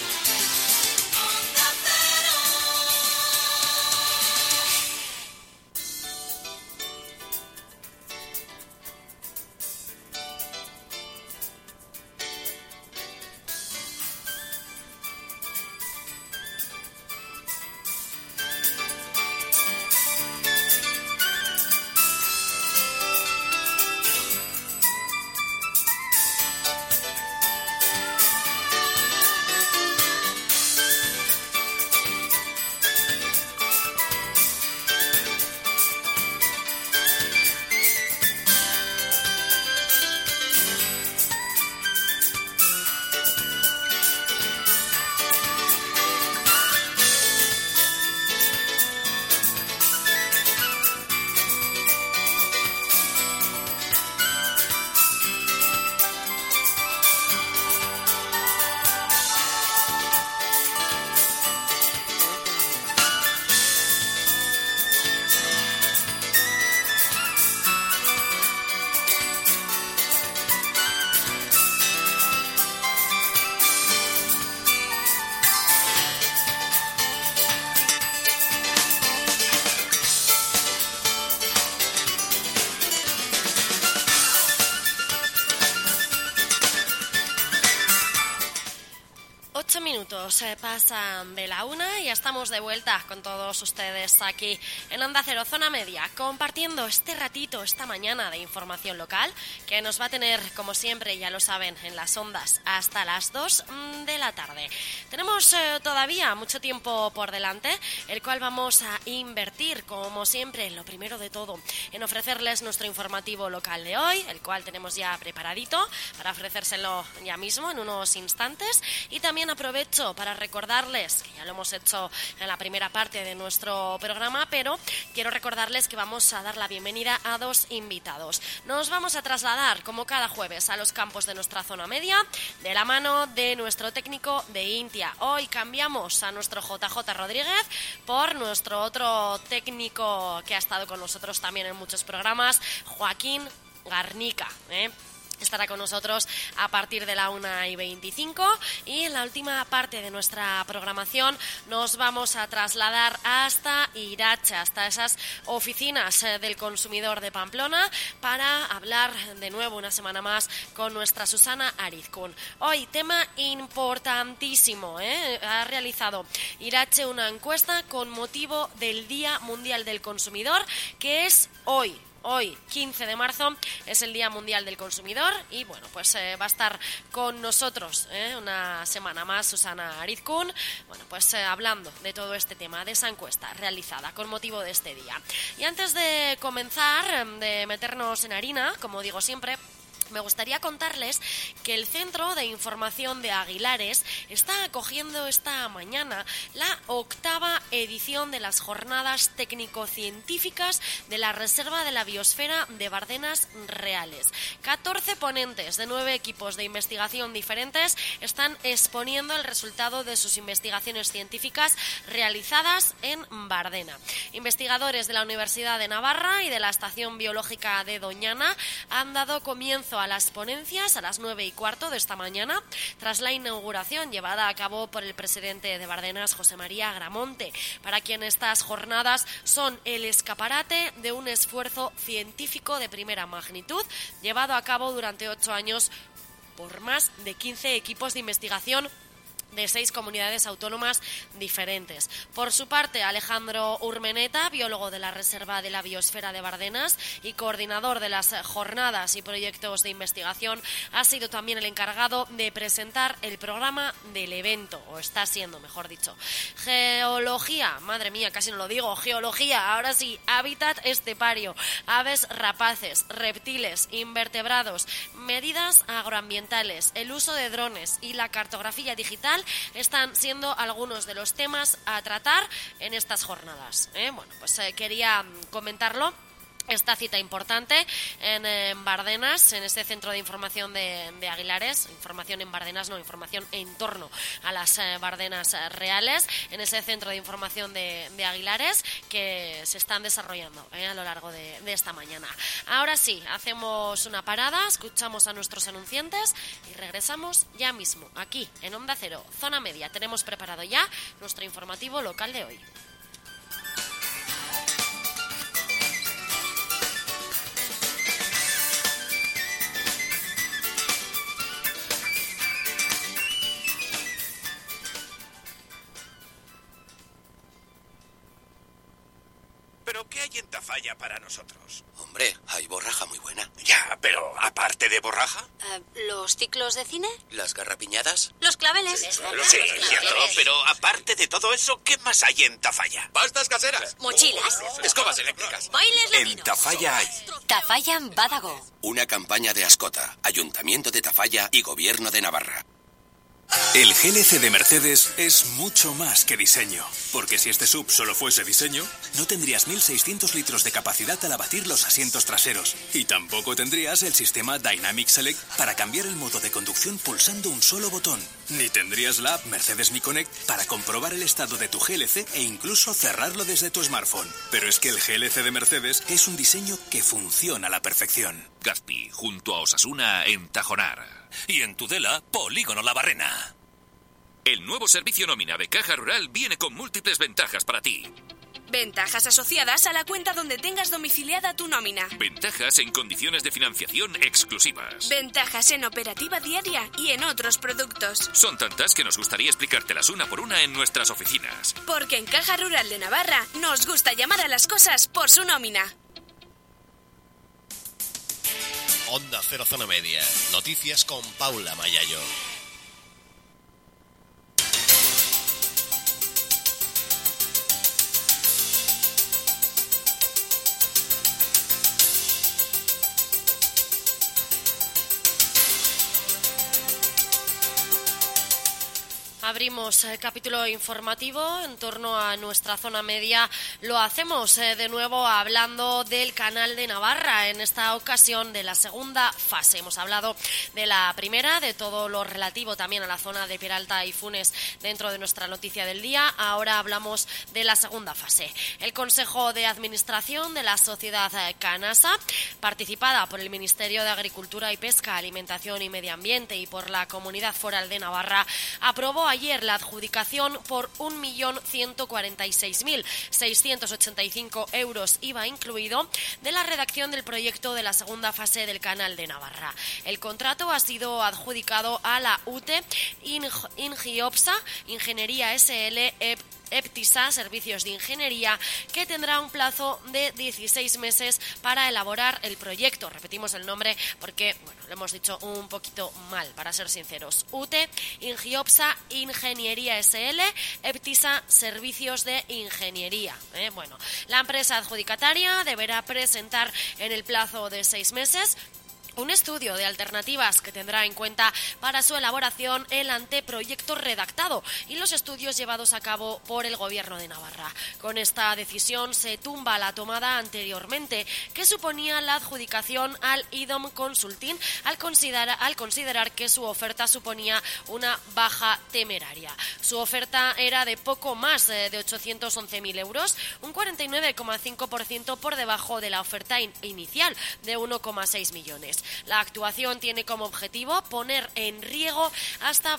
minutos pasan de la 1 y ya estamos de vuelta con todos ustedes aquí en Onda Cero, Zona Media, compartiendo este ratito, esta mañana de información local que nos va a tener, como siempre, ya lo saben, en las ondas hasta las 2 de la tarde. Tenemos todavía mucho tiempo por delante, el cual vamos a invertir, como siempre, lo primero de todo, en ofrecerles nuestro informativo local de hoy, el cual tenemos ya preparadito para ofrecérselo ya mismo en unos instantes. Y también aprovecho para recordarles, que ya lo hemos hecho en la primera parte de nuestro programa, pero quiero recordarles que vamos a dar la bienvenida a 2 invitados. Nos vamos a trasladar, como cada jueves, a los campos de nuestra zona media, de la mano de nuestro técnico de Intia. Hoy cambiamos a nuestro JJ Rodríguez por nuestro otro técnico que ha estado con nosotros también en muchos programas, Joaquín Garnica, Estará con nosotros a partir de la 1:25 y en la última parte de nuestra programación nos vamos a trasladar hasta Irache, hasta esas oficinas del consumidor de Pamplona, para hablar de nuevo una semana más con nuestra Susana Arizcún. Hoy, tema importantísimo, ha realizado Irache una encuesta con motivo del Día Mundial del Consumidor, que es hoy. Hoy, 15 de marzo, es el Día Mundial del Consumidor y, bueno, pues va a estar con nosotros una semana más Susana Arizcún, bueno, pues hablando de todo este tema, de esa encuesta realizada con motivo de este día. Y antes de comenzar, de meternos en harina, como digo siempre, me gustaría contarles que el Centro de Información de Aguilares está acogiendo esta mañana la 8ª edición de las jornadas técnico-científicas de la Reserva de la Biosfera de Bardenas Reales. 14 ponentes de 9 equipos de investigación diferentes están exponiendo el resultado de sus investigaciones científicas realizadas en Bardena. Investigadores de la Universidad de Navarra y de la Estación Biológica de Doñana han dado comienzo a las ponencias a las 9:15 de esta mañana, tras la inauguración llevada a cabo por el presidente de Bardenas, José María Gramonte, para quien estas jornadas son el escaparate de un esfuerzo científico de primera magnitud, llevado a cabo durante 8 años por más de 15 equipos de investigación de 6 comunidades autónomas diferentes. Por su parte, Alejandro Urmeneta, biólogo de la Reserva de la Biosfera de Bardenas y coordinador de las jornadas y proyectos de investigación, ha sido también el encargado de presentar el programa del evento, o está siendo, mejor dicho. Geología, madre mía, casi no lo digo, geología, ahora sí, hábitat estepario, aves rapaces, reptiles, invertebrados, medidas agroambientales, el uso de drones y la cartografía digital están siendo algunos de los temas a tratar en estas jornadas. Bueno, pues quería comentarlo. Esta cita importante en Bardenas, en este centro de información de Aguilares, información en Bardenas, no, información en torno a las Bardenas reales, en ese centro de información de Aguilares que se están desarrollando a lo largo de esta mañana. Ahora sí, hacemos una parada, escuchamos a nuestros anunciantes y regresamos ya mismo aquí en Onda Cero, Zona Media. Tenemos preparado ya nuestro informativo local de hoy. ¿Qué hay en Tafalla para nosotros? Hombre, hay borraja muy buena. Ya, pero aparte de borraja. ¿Los ciclos de cine? ¿Las garrapiñadas? ¿Los claveles? Sí, cierto, pero aparte de todo eso, ¿qué más hay en Tafalla? Pastas caseras. ¿Mochilas? Escobas eléctricas. ¿Bailes latinos? En Tafalla hay Tafalla Badago. Una campaña de Ascota, Ayuntamiento de Tafalla y Gobierno de Navarra. El GLC de Mercedes es mucho más que diseño, porque si este SUV solo fuese diseño, no tendrías 1.600 litros de capacidad al abatir los asientos traseros, y tampoco tendrías el sistema Dynamic Select para cambiar el modo de conducción pulsando un solo botón, ni tendrías la app Mercedes Me Connect para comprobar el estado de tu GLC e incluso cerrarlo desde tu smartphone. Pero es que el GLC de Mercedes es un diseño que funciona a la perfección. Gaspi, junto a Osasuna en Tajonar. Y en Tudela, Polígono La Barrena. El nuevo servicio nómina de Caja Rural viene con múltiples ventajas para ti. Ventajas asociadas a la cuenta donde tengas domiciliada tu nómina. Ventajas en condiciones de financiación exclusivas. Ventajas en operativa diaria y en otros productos. Son tantas que nos gustaría explicártelas una por una en nuestras oficinas. Porque en Caja Rural de Navarra nos gusta llamar a las cosas por su nómina. Onda Cero Zona Media. Noticias con Paula Mayayo. Abrimos el capítulo informativo en torno a nuestra zona media. Lo hacemos de nuevo hablando del Canal de Navarra, en esta ocasión de la segunda fase. Hemos hablado de la primera, de todo lo relativo también a la zona de Peralta y Funes dentro de nuestra noticia del día. Ahora hablamos de la segunda fase. El Consejo de Administración de la Sociedad Canasa, participada por el Ministerio de Agricultura y Pesca, Alimentación y Medio Ambiente y por la Comunidad Foral de Navarra, aprobó ayer la adjudicación por 1.146.685 euros, IVA incluido, de la redacción del proyecto de la segunda fase del Canal de Navarra. El contrato ha sido adjudicado a la UTE Ingiopsa, Ingeniería SL, Eptisa, Servicios de Ingeniería, que tendrá un plazo de 16 meses para elaborar el proyecto. Repetimos el nombre porque, bueno, lo hemos dicho un poquito mal, para ser sinceros. UTE, Ingiopsa, Ingeniería SL, Eptisa, Servicios de Ingeniería. Bueno, la empresa adjudicataria deberá presentar en el plazo de 6 meses un estudio de alternativas que tendrá en cuenta para su elaboración el anteproyecto redactado y los estudios llevados a cabo por el Gobierno de Navarra. Con esta decisión se tumba la tomada anteriormente que suponía la adjudicación al IDOM Consulting al considerar que su oferta suponía una baja temeraria. Su oferta era de poco más de 811.000 euros, un 49,5% por debajo de la oferta inicial de 1,6 millones. La actuación tiene como objetivo poner en riego hasta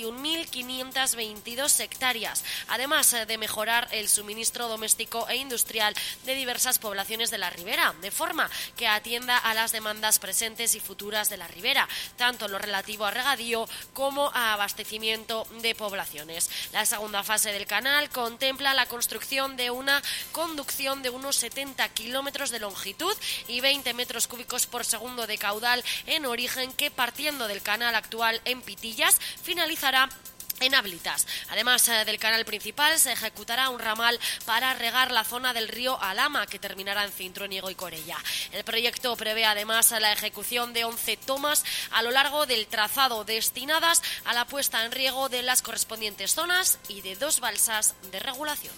21.522 hectáreas, además de mejorar el suministro doméstico e industrial de diversas poblaciones de la ribera, de forma que atienda a las demandas presentes y futuras de la ribera, tanto en lo relativo a regadío como a abastecimiento de poblaciones. La segunda fase del canal contempla la construcción de una conducción de unos 70 kilómetros de longitud y 20 metros cúbicos por segundo de caudal en origen, que partiendo del canal actual en Pitillas finalizará en Ablitas. Además del canal principal, se ejecutará un ramal para regar la zona del río Alama, que terminará en Cintroniego y Corella. El proyecto prevé además la ejecución de 11 tomas a lo largo del trazado, destinadas a la puesta en riego de las correspondientes zonas, y de 2 balsas de regulación.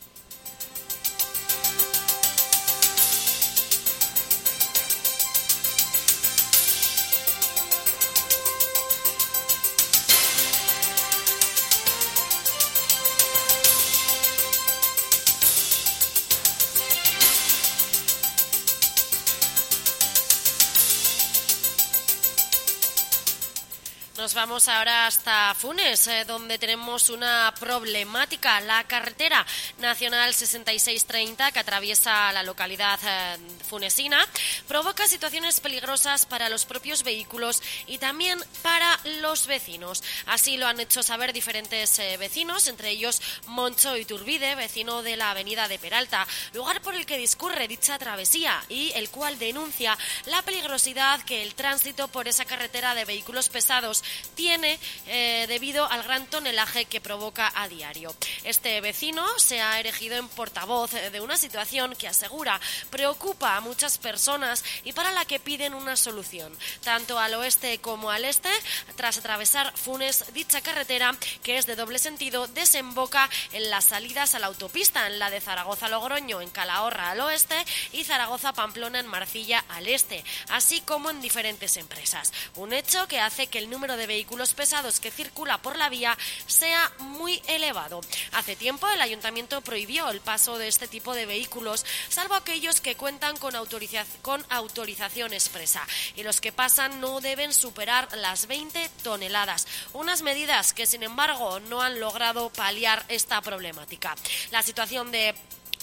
Nos vamos ahora hasta Funes, donde tenemos una problemática. La carretera nacional 6630, que atraviesa la localidad funesina, provoca situaciones peligrosas para los propios vehículos y también para los vecinos. Así lo han hecho saber diferentes vecinos, entre ellos Moncho Iturbide, vecino de la avenida de Peralta, lugar por el que discurre dicha travesía, y el cual denuncia la peligrosidad que el tránsito por esa carretera de vehículos pesados tiene debido al gran tonelaje que provoca a diario. Este vecino se ha erigido en portavoz de una situación que, asegura, preocupa a muchas personas y para la que piden una solución. Tanto al oeste como al este, tras atravesar Funes, dicha carretera, que es de doble sentido, desemboca en las salidas a la autopista, en la de Zaragoza-Logroño en Calahorra al oeste y Zaragoza-Pamplona en Marcilla al este, así como en diferentes empresas. Un hecho que hace que el número de vehículos pesados que circula por la vía sea muy elevado. Hace tiempo el ayuntamiento prohibió el paso de este tipo de vehículos, salvo aquellos que cuentan con autorización expresa, y los que pasan no deben superar las 20 toneladas. Unas medidas que, sin embargo, no han logrado paliar esta problemática. La situación de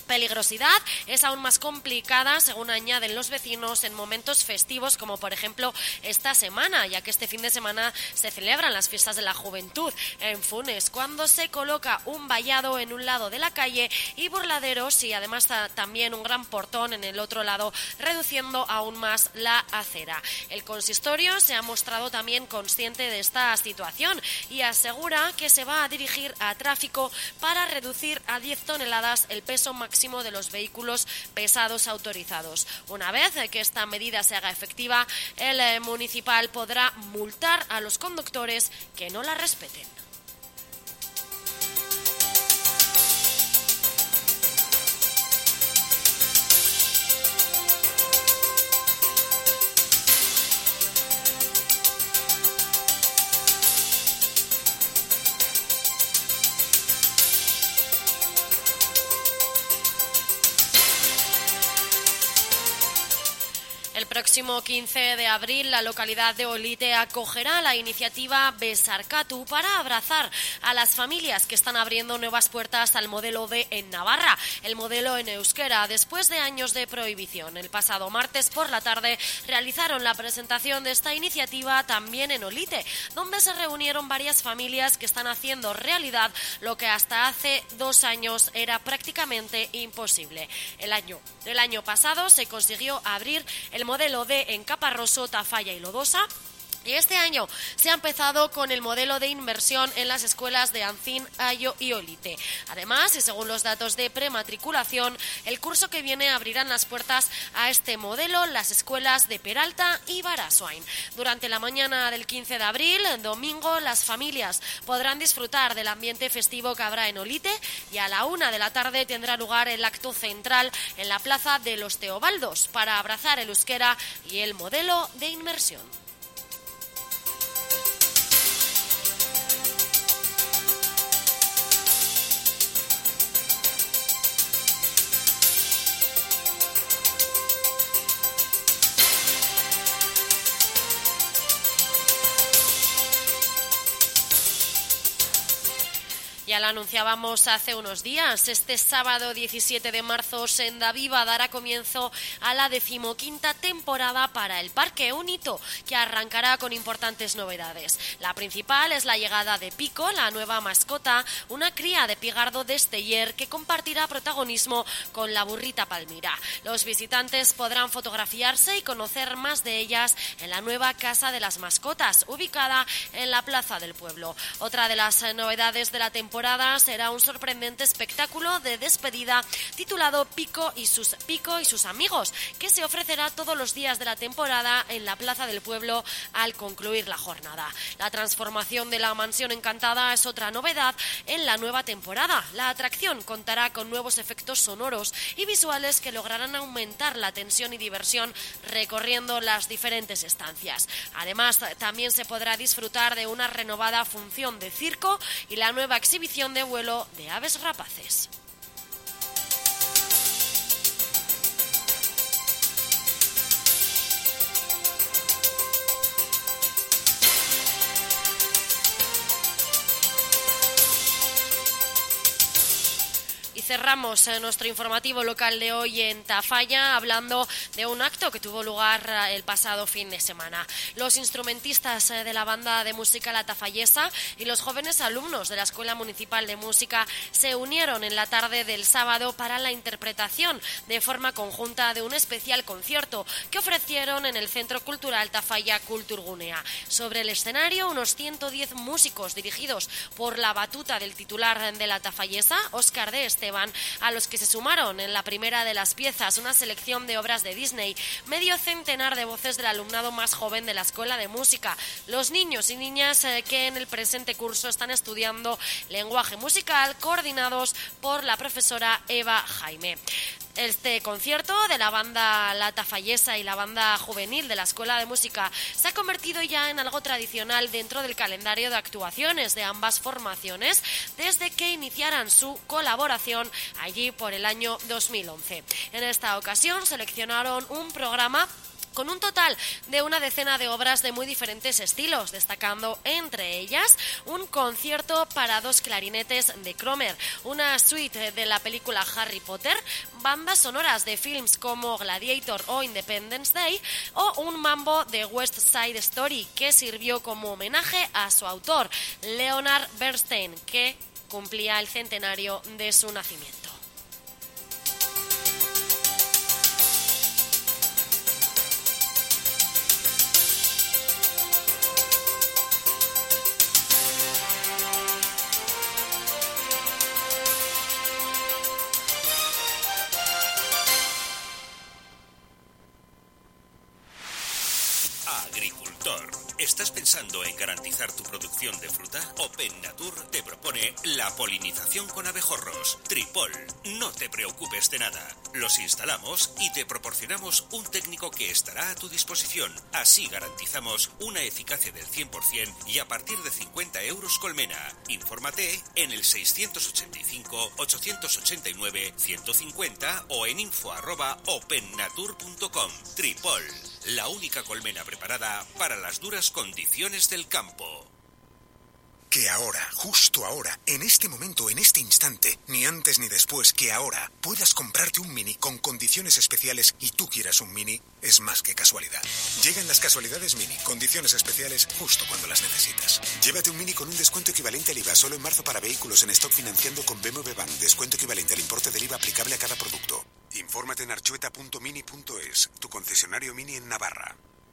peligrosidad es aún más complicada, según añaden los vecinos, en momentos festivos como por ejemplo esta semana, ya que este fin de semana se celebran las fiestas de la juventud en Funes, cuando se coloca un vallado en un lado de la calle y burladeros y además también un gran portón en el otro lado, reduciendo aún más la acera. El consistorio se ha mostrado también consciente de esta situación y asegura que se va a dirigir a tráfico para reducir a 10 toneladas el peso máximo de los vehículos pesados autorizados. Una vez que esta medida se haga efectiva, el municipal podrá multar a los conductores que no la respeten. El próximo 15 de abril, la localidad de Olite acogerá la iniciativa Besarkatu para abrazar a las familias que están abriendo nuevas puertas al modelo D en Navarra, el modelo en euskera, después de años de prohibición. El pasado martes por la tarde realizaron la presentación de esta iniciativa también en Olite, donde se reunieron varias familias que están haciendo realidad lo que hasta hace 2 años era prácticamente imposible. El año pasado se consiguió abrir el modelo D en Caparroso, Tafalla y Lodosa. Y este año se ha empezado con el modelo de inmersión en las escuelas de Ancín, Ayo y Olite. Además, y según los datos de prematriculación, el curso que viene abrirán las puertas a este modelo las escuelas de Peralta y Barasoain. Durante la mañana del 15 de abril, domingo, las familias podrán disfrutar del ambiente festivo que habrá en Olite y a la 1 de la tarde tendrá lugar el acto central en la Plaza de los Teobaldos para abrazar el euskera y el modelo de inmersión. Ya lo anunciábamos hace unos días. Este sábado 17 de marzo, Senda Viva dará comienzo a la 15ª temporada para el parque, un hito que arrancará con importantes novedades. La principal es la llegada de Pico, la nueva mascota, una cría de pigardo desteller que compartirá protagonismo con la burrita Palmira. Los visitantes podrán fotografiarse y conocer más de ellas en la nueva Casa de las Mascotas, ubicada en la Plaza del Pueblo. Otra de las novedades de la temporada será un sorprendente espectáculo de despedida titulado Pico y sus amigos, que se ofrecerá todos los días de la temporada en la Plaza del Pueblo al concluir la jornada. La transformación de la Mansión Encantada es otra novedad en la nueva temporada. La atracción contará con nuevos efectos sonoros y visuales que lograrán aumentar la tensión y diversión recorriendo las diferentes estancias. Además, también se podrá disfrutar de una renovada función de circo y la nueva exhibición de vuelo de aves rapaces. Y cerramos nuestro informativo local de hoy en Tafalla hablando de un acto que tuvo lugar el pasado fin de semana. Los instrumentistas de la banda de música La Tafallesa y los jóvenes alumnos de la Escuela Municipal de Música se unieron en la tarde del sábado para la interpretación de forma conjunta de un especial concierto que ofrecieron en el Centro Cultural Tafalla Kulturgunea. Sobre el escenario, unos 110 músicos dirigidos por la batuta del titular de La Tafallesa, Óscar de Esteban, a los que se sumaron en la primera de las piezas una selección de obras de Disney, medio centenar de voces del alumnado más joven de la Escuela de Música, los niños y niñas que en el presente curso están estudiando lenguaje musical, coordinados por la profesora Eva Jaime. Este concierto de la banda La Tafallesa y la banda juvenil de la Escuela de Música se ha convertido ya en algo tradicional dentro del calendario de actuaciones de ambas formaciones desde que iniciaran su colaboración allí por el año 2011. En esta ocasión seleccionaron un programa con un total de una decena de obras de muy diferentes estilos, destacando entre ellas un concierto para 2 clarinetes de Cromer, una suite de la película Harry Potter, bandas sonoras de films como Gladiator o Independence Day, o un mambo de West Side Story que sirvió como homenaje a su autor, Leonard Bernstein, que cumplía el centenario de su nacimiento. Agricultor, ¿estás pensando en garantizar tu producción de fruta? Open Natur te propone la polinización con abejorros. Tripol, no te preocupes de nada. Los instalamos y te proporcionamos un técnico que estará a tu disposición. Así garantizamos una eficacia del 100% y a partir de 50 euros colmena. Infórmate en el 685-889-150 o en info@opennatur.com. Tripol, la única colmena preparada para las duras condiciones del campo. Que ahora, justo ahora, en este momento, en este instante, ni antes ni después, que ahora puedas comprarte un Mini con condiciones especiales y tú quieras un Mini, es más que casualidad. Llegan las casualidades Mini, condiciones especiales justo cuando las necesitas. Llévate un Mini con un descuento equivalente al IVA solo en marzo para vehículos en stock financiando con BMW Bank. Descuento equivalente al importe del IVA aplicable a cada producto. Infórmate en archueta.mini.es, tu concesionario Mini en Navarra.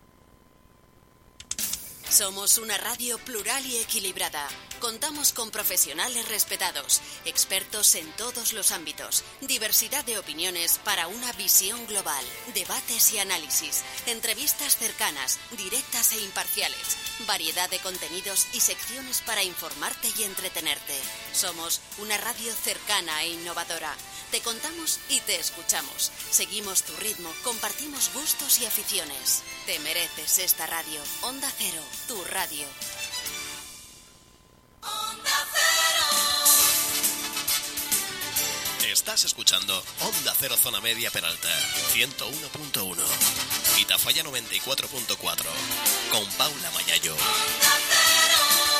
Somos una radio plural y equilibrada. Contamos con profesionales respetados, expertos en todos los ámbitos, diversidad de opiniones para una visión global, debates y análisis, entrevistas cercanas, directas e imparciales, variedad de contenidos y secciones para informarte y entretenerte. Somos una radio cercana e innovadora. Te contamos y te escuchamos. Seguimos tu ritmo, compartimos gustos y aficiones. Te mereces esta radio. Onda Cero, tu radio. Onda Cero. Estás escuchando Onda Cero Zona Media Peralta, 101.1. Y Tafalla 94.4. Con Paula Mayayo. Onda Cero.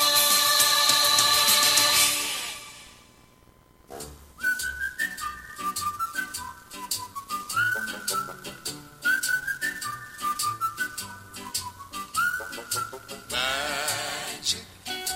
Magic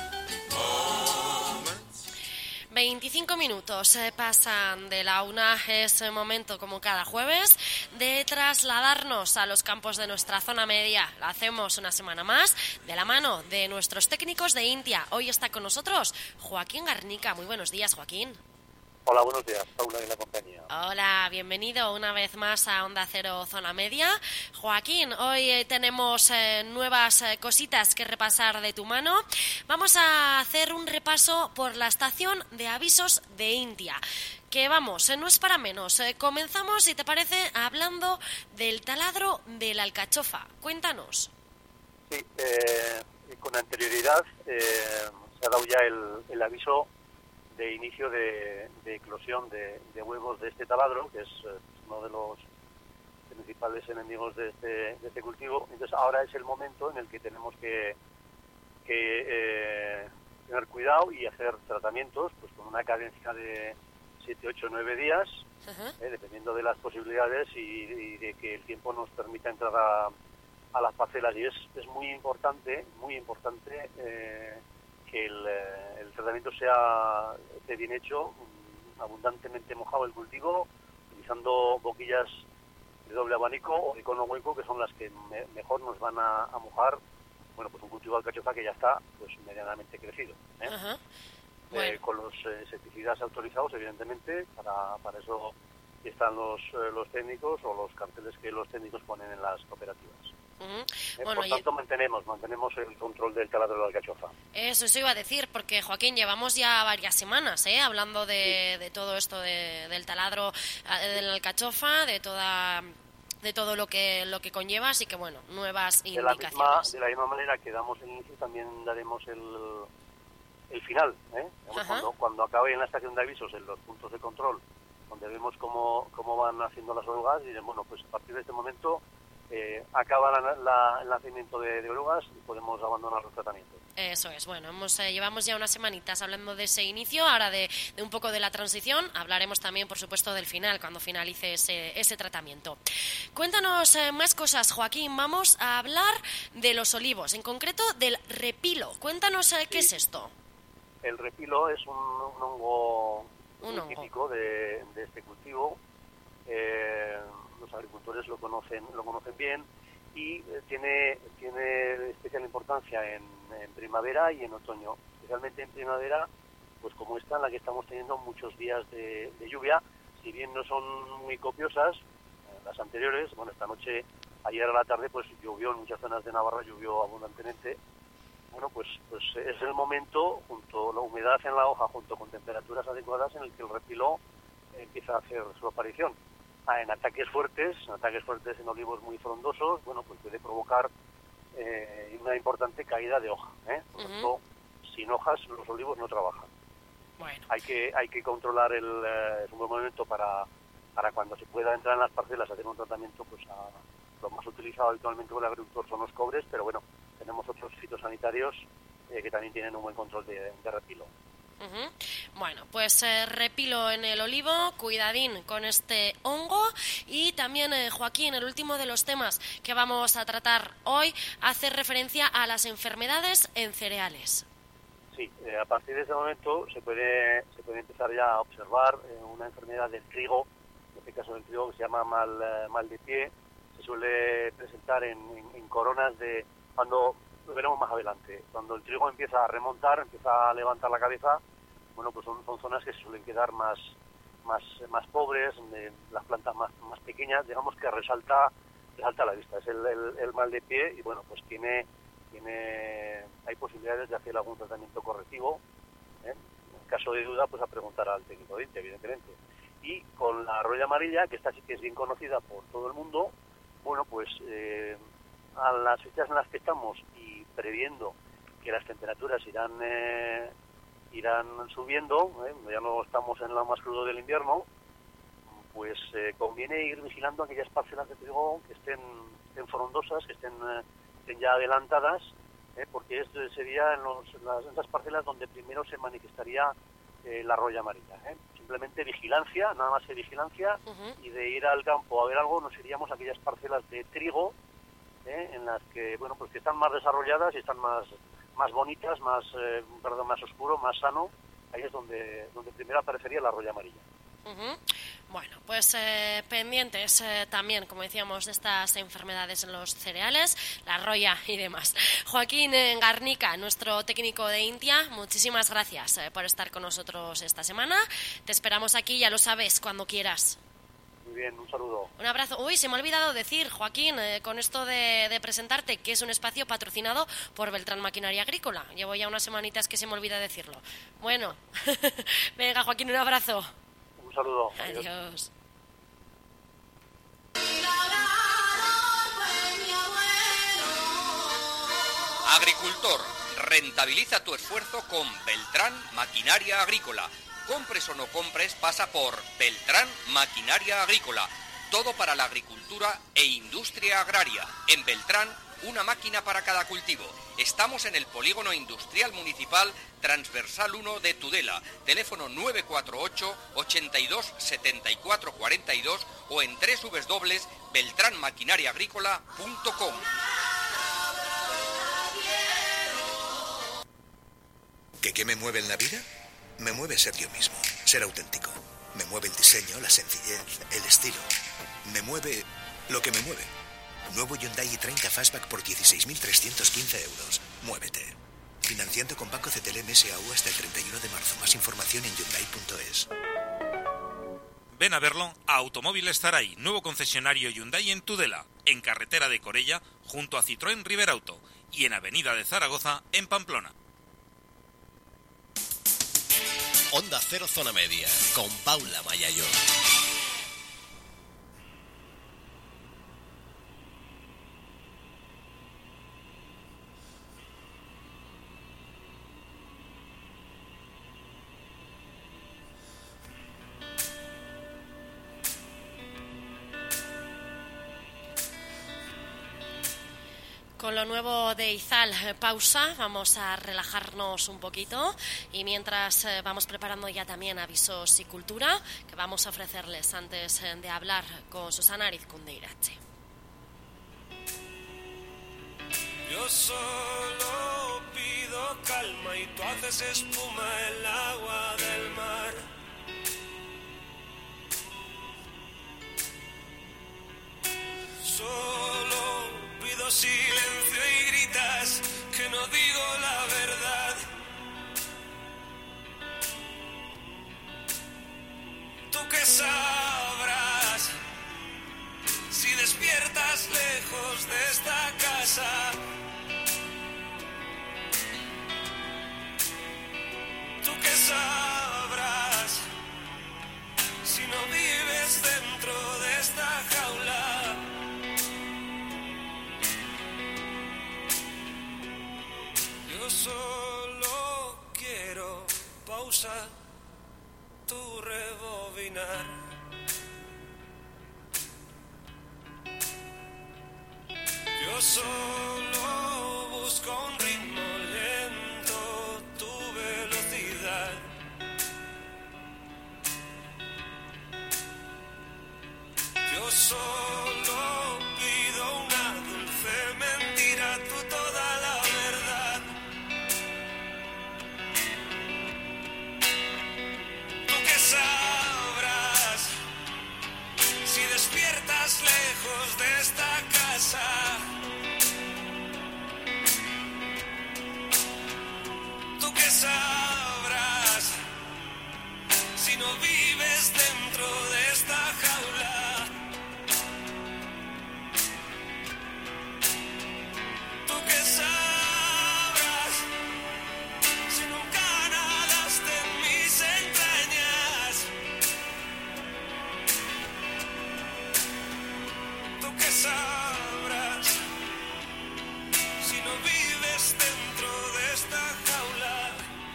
moments. 25 minutos pasan de la una. Es momento, como cada jueves, de trasladarnos a los campos de nuestra zona media. Lo hacemos una semana más de la mano de nuestros técnicos de Intia. Hoy está con nosotros Joaquín Garnica. Muy buenos días, Joaquín. Hola, buenos días, Paula y la compañía. Hola, bienvenido una vez más a Onda Cero Zona Media. Joaquín, hoy tenemos nuevas cositas que repasar de tu mano. Vamos a hacer un repaso por la estación de avisos de Intia. Que vamos, no es para menos. Comenzamos, si te parece, hablando del taladro de la alcachofa. Cuéntanos. Sí, con anterioridad se ha dado ya el aviso de inicio de eclosión de huevos de este taladro, que es uno de los principales enemigos de este cultivo. Entonces ahora es el momento en el que tenemos que tener cuidado y hacer tratamientos pues con una cadencia de 7, 8, 9 días, dependiendo de las posibilidades y de que el tiempo nos permita entrar a las parcelas. Y es muy importante que el tratamiento esté bien hecho, abundantemente mojado el cultivo, utilizando boquillas de doble abanico o de cono hueco, que son las que mejor nos van a mojar, bueno, pues un cultivo de alcachofa que ya está pues medianamente crecido, bueno. Con los insecticidas autorizados, evidentemente, para eso están los técnicos o los carteles que los técnicos ponen en las cooperativas. Bueno, por tanto, mantenemos el control del taladro de la alcachofa. Eso iba a decir, porque Joaquín, llevamos ya varias semanas hablando de todo esto del taladro de la alcachofa, de todo lo que conlleva, así que bueno, nuevas indicaciones. De la misma manera que damos el inicio, también daremos el final, cuando acabe en la estación de avisos, en los puntos de control, donde vemos cómo van haciendo las orugas, y bueno, pues a partir de este momento acaba el nacimiento de orugas y podemos abandonar los tratamientos. Eso es, bueno, llevamos ya unas semanitas hablando de ese inicio, ahora de un poco de la transición, hablaremos también, por supuesto, del final, cuando finalice ese tratamiento. Cuéntanos más cosas, Joaquín, vamos a hablar de los olivos, en concreto del repilo. Cuéntanos qué es esto. El repilo es un hongo muy típico de este cultivo. Los agricultores lo conocen bien y tiene especial importancia en primavera y en otoño. Especialmente en primavera, pues como esta en la que estamos teniendo muchos días de lluvia, si bien no son muy copiosas, las anteriores, bueno, esta noche, ayer a la tarde, pues llovió en muchas zonas de Navarra, llovió abundantemente. Bueno, pues es el momento, junto a la humedad en la hoja, junto con temperaturas adecuadas, en el que el repilo empieza a hacer su aparición. En ataques fuertes en olivos muy frondosos, bueno, pues puede provocar una importante caída de hoja. Por lo tanto, sin hojas los olivos no trabajan. Bueno. Hay que controlar es un buen momento para cuando se pueda entrar en las parcelas a hacer un tratamiento, pues lo más utilizado habitualmente por el agricultor son los cobres, pero bueno, tenemos otros fitosanitarios que también tienen un buen control de repilo. Bueno, pues repilo en el olivo, cuidadín con este hongo y también, Joaquín, el último de los temas que vamos a tratar hoy hace referencia a las enfermedades en cereales. Sí, a partir de ese momento se puede empezar ya a observar una enfermedad del trigo, en este caso del trigo que se llama mal de pie, se suele presentar en coronas de cuando lo veremos más adelante. Cuando el trigo empieza a remontar, empieza a levantar la cabeza, bueno, pues son zonas que se suelen quedar más pobres, las plantas más pequeñas, digamos que resalta la vista. Es el mal de pie y bueno, pues hay posibilidades de hacer algún tratamiento correctivo. En caso de duda, pues a preguntar al técnico de diente, evidentemente. Y con la roya amarilla, que esta sí que es bien conocida por todo el mundo, bueno, pues a las fechas en las que estamos y previendo que las temperaturas irán subiendo, ya no estamos en lo más crudo del invierno, pues conviene ir vigilando aquellas parcelas de trigo que estén frondosas, que estén ya adelantadas, porque esto sería en esas parcelas donde primero se manifestaría la roya amarilla. Simplemente vigilancia, nada más que vigilancia, y de ir al campo a ver algo nos iríamos a aquellas parcelas de trigo en las que, bueno, pues que están más desarrolladas y están más bonitas, más oscuro, más sano. Ahí es donde primero aparecería la roya amarilla. Bueno, pues pendientes también, como decíamos, de estas enfermedades en los cereales, la roya y demás. Joaquín Garnica, nuestro técnico de Intia, muchísimas gracias por estar con nosotros esta semana. Te esperamos aquí, ya lo sabes, cuando quieras. Muy bien, un saludo. Un abrazo. Uy, se me ha olvidado decir, Joaquín, con esto de presentarte, que es un espacio patrocinado por Beltrán Maquinaria Agrícola. Llevo ya unas semanitas que se me olvida decirlo. Bueno, venga, Joaquín, un abrazo. Un saludo. Adiós. Agricultor, rentabiliza tu esfuerzo con Beltrán Maquinaria Agrícola. Compres o no compres, pasa por Beltrán Maquinaria Agrícola. Todo para la agricultura e industria agraria. En Beltrán, una máquina para cada cultivo. Estamos en el Polígono Industrial Municipal Transversal 1 de Tudela. Teléfono 948 82 74 42 o en www.beltranmaquinariaagrícola.com. ¿Qué me mueve en la vida? Me mueve ser yo mismo, ser auténtico. Me mueve el diseño, la sencillez, el estilo. Me mueve lo que me mueve. Nuevo Hyundai i30 Fastback por 16.315 euros. Muévete. Financiando con Banco CTLM SAU hasta el 31 de marzo. Más información en Hyundai.es. Ven a verlo a Automóviles Zaray, nuevo concesionario Hyundai en Tudela, en carretera de Corella, junto a Citroën Riberauto, y en Avenida de Zaragoza, en Pamplona. Onda Cero Zona Media, con Paula Mayayo. con lo nuevo de Izal. Pausa, vamos a relajarnos un poquito y mientras vamos preparando ya también avisos y cultura que vamos a ofrecerles antes de hablar con Susana Arizkundeirache. Yo solo pido calma y tú haces espuma en el agua del mar. Solo pido silencio y gritas que no digo la verdad. Tú que sabrás si despiertas lejos de esta casa. Tú que sabrás si no vives dentro de esta jaula. Yo solo quiero pausar tu rebobinar. Yo solo busco un ritmo lento, tu velocidad. Yo solo pido una dulce mentira, tú toda la verdad. Tú que sabrás si despiertas lejos de esta casa. Tú que sabrás si no vives dentro de esta jaula. Tú que sabrás si nunca nadaste en mis entrañas. Tú que sabrás si no vives dentro de esta jaula.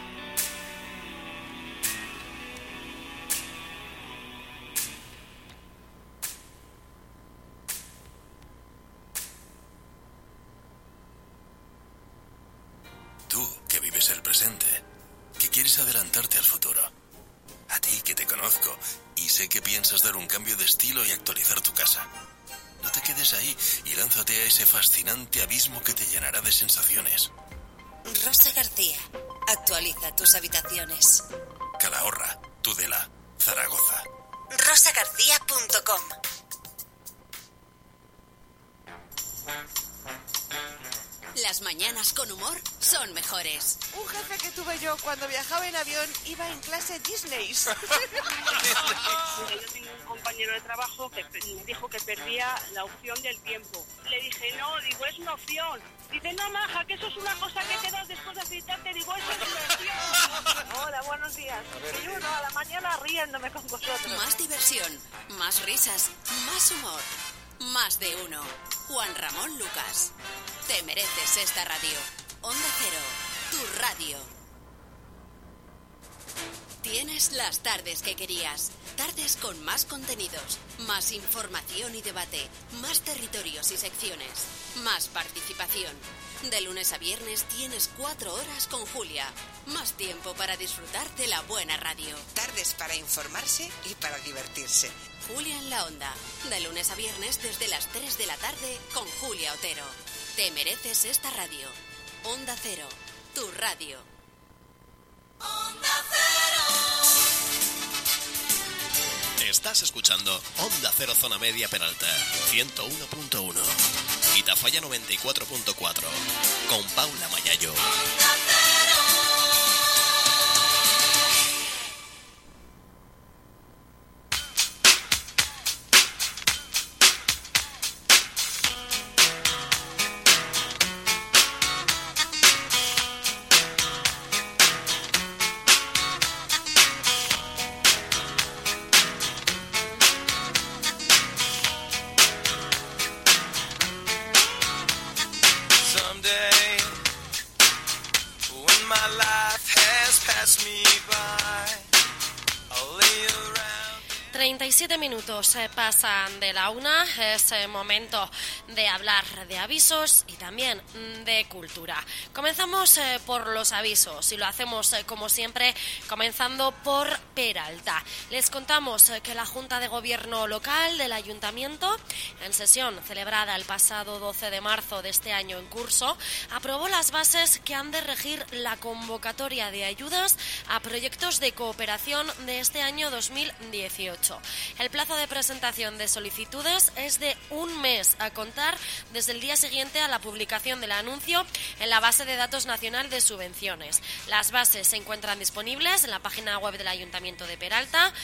Tú, que vives el presente, que quieres adelantarte al futuro. A ti, que te conozco y sé que piensas dar un cambio de estilo y actualizar tu casa. No te quedes ahí y lánzate a ese fascinante abismo que te llenará de sensaciones. Rosa García, actualiza tus habitaciones. Calahorra, Tudela, Zaragoza. rosagarcía.com. Las mañanas con humor son mejores. Un jefe que tuve yo cuando viajaba en avión iba en clase Disney. Yo tengo un compañero de trabajo que me dijo que perdía la opción del tiempo. Le dije, no, digo, es una opción. Dice, no, maja, que eso es una cosa que te das después de afeitarte. Digo, eso es una opción. Hola, buenos días. Y uno a la mañana riéndome con vosotros. Más diversión, más risas, más humor. Más de uno. Juan Ramón Lucas. Te mereces esta radio. Onda Cero, tu radio. Tienes las tardes que querías. Tardes con más contenidos, más información y debate, más territorios y secciones, más participación. De lunes a viernes tienes 4 horas con Julia. Más tiempo para disfrutar de la buena radio. Tardes para informarse y para divertirse. Julia en la Onda. De lunes a viernes desde las 3 de la tarde con Julia Otero. Te mereces esta radio. Onda Cero, tu radio. Onda Cero. Estás escuchando Onda Cero Zona Media Peralta 101.1 y Tafalla 94.4 con Paula Mayayo. Onda Cero. Someday, when my life has passed me by, I'll lay around. 37 minutos pasan de la una, es momento de hablar de avisos y también de cultura. Comenzamos por los avisos y lo hacemos como siempre comenzando por Peralta. Les contamos que la Junta de Gobierno local del Ayuntamiento, en sesión celebrada el pasado 12 de marzo de este año en curso, aprobó las bases que han de regir la convocatoria de ayudas a proyectos de cooperación de este año 2018. El plazo de presentación de solicitudes es de un mes a contar desde el día siguiente a la publicación del anuncio en la base de datos nacional de subvenciones. Las bases se encuentran disponibles en la página web del Ayuntamiento de Peralta,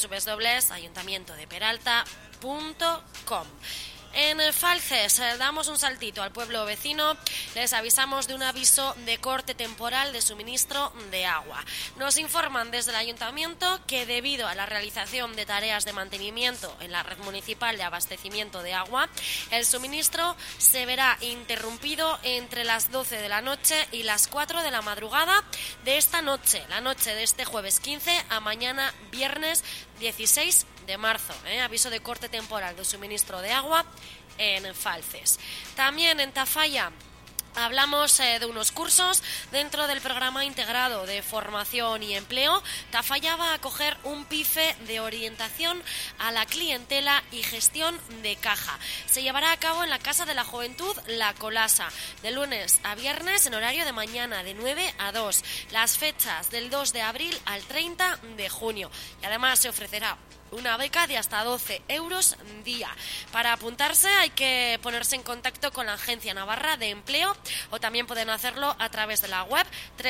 www.ayuntamientodeperalta.com. En Falces damos un saltito al pueblo vecino. Les avisamos de un aviso de corte temporal de suministro de agua. Nos informan desde el ayuntamiento que debido a la realización de tareas de mantenimiento en la red municipal de abastecimiento de agua, el suministro se verá interrumpido entre las 12 de la noche y las 4 de la madrugada de esta noche, la noche de este jueves 15 a mañana viernes 16 de marzo. Aviso de corte temporal de suministro de agua en Falces. También en Tafalla hablamos de unos cursos dentro del programa integrado de formación y empleo. Tafalla va a acoger un PIFE de orientación a la clientela y gestión de caja. Se llevará a cabo en la Casa de la Juventud La Colasa, de lunes a viernes en horario de mañana de 9 a 2. Las fechas del 2 de abril al 30 de junio. Y además se ofrecerá una beca de hasta 12 euros día. Para apuntarse hay que ponerse en contacto con la Agencia Navarra de Empleo o también pueden hacerlo a través de la web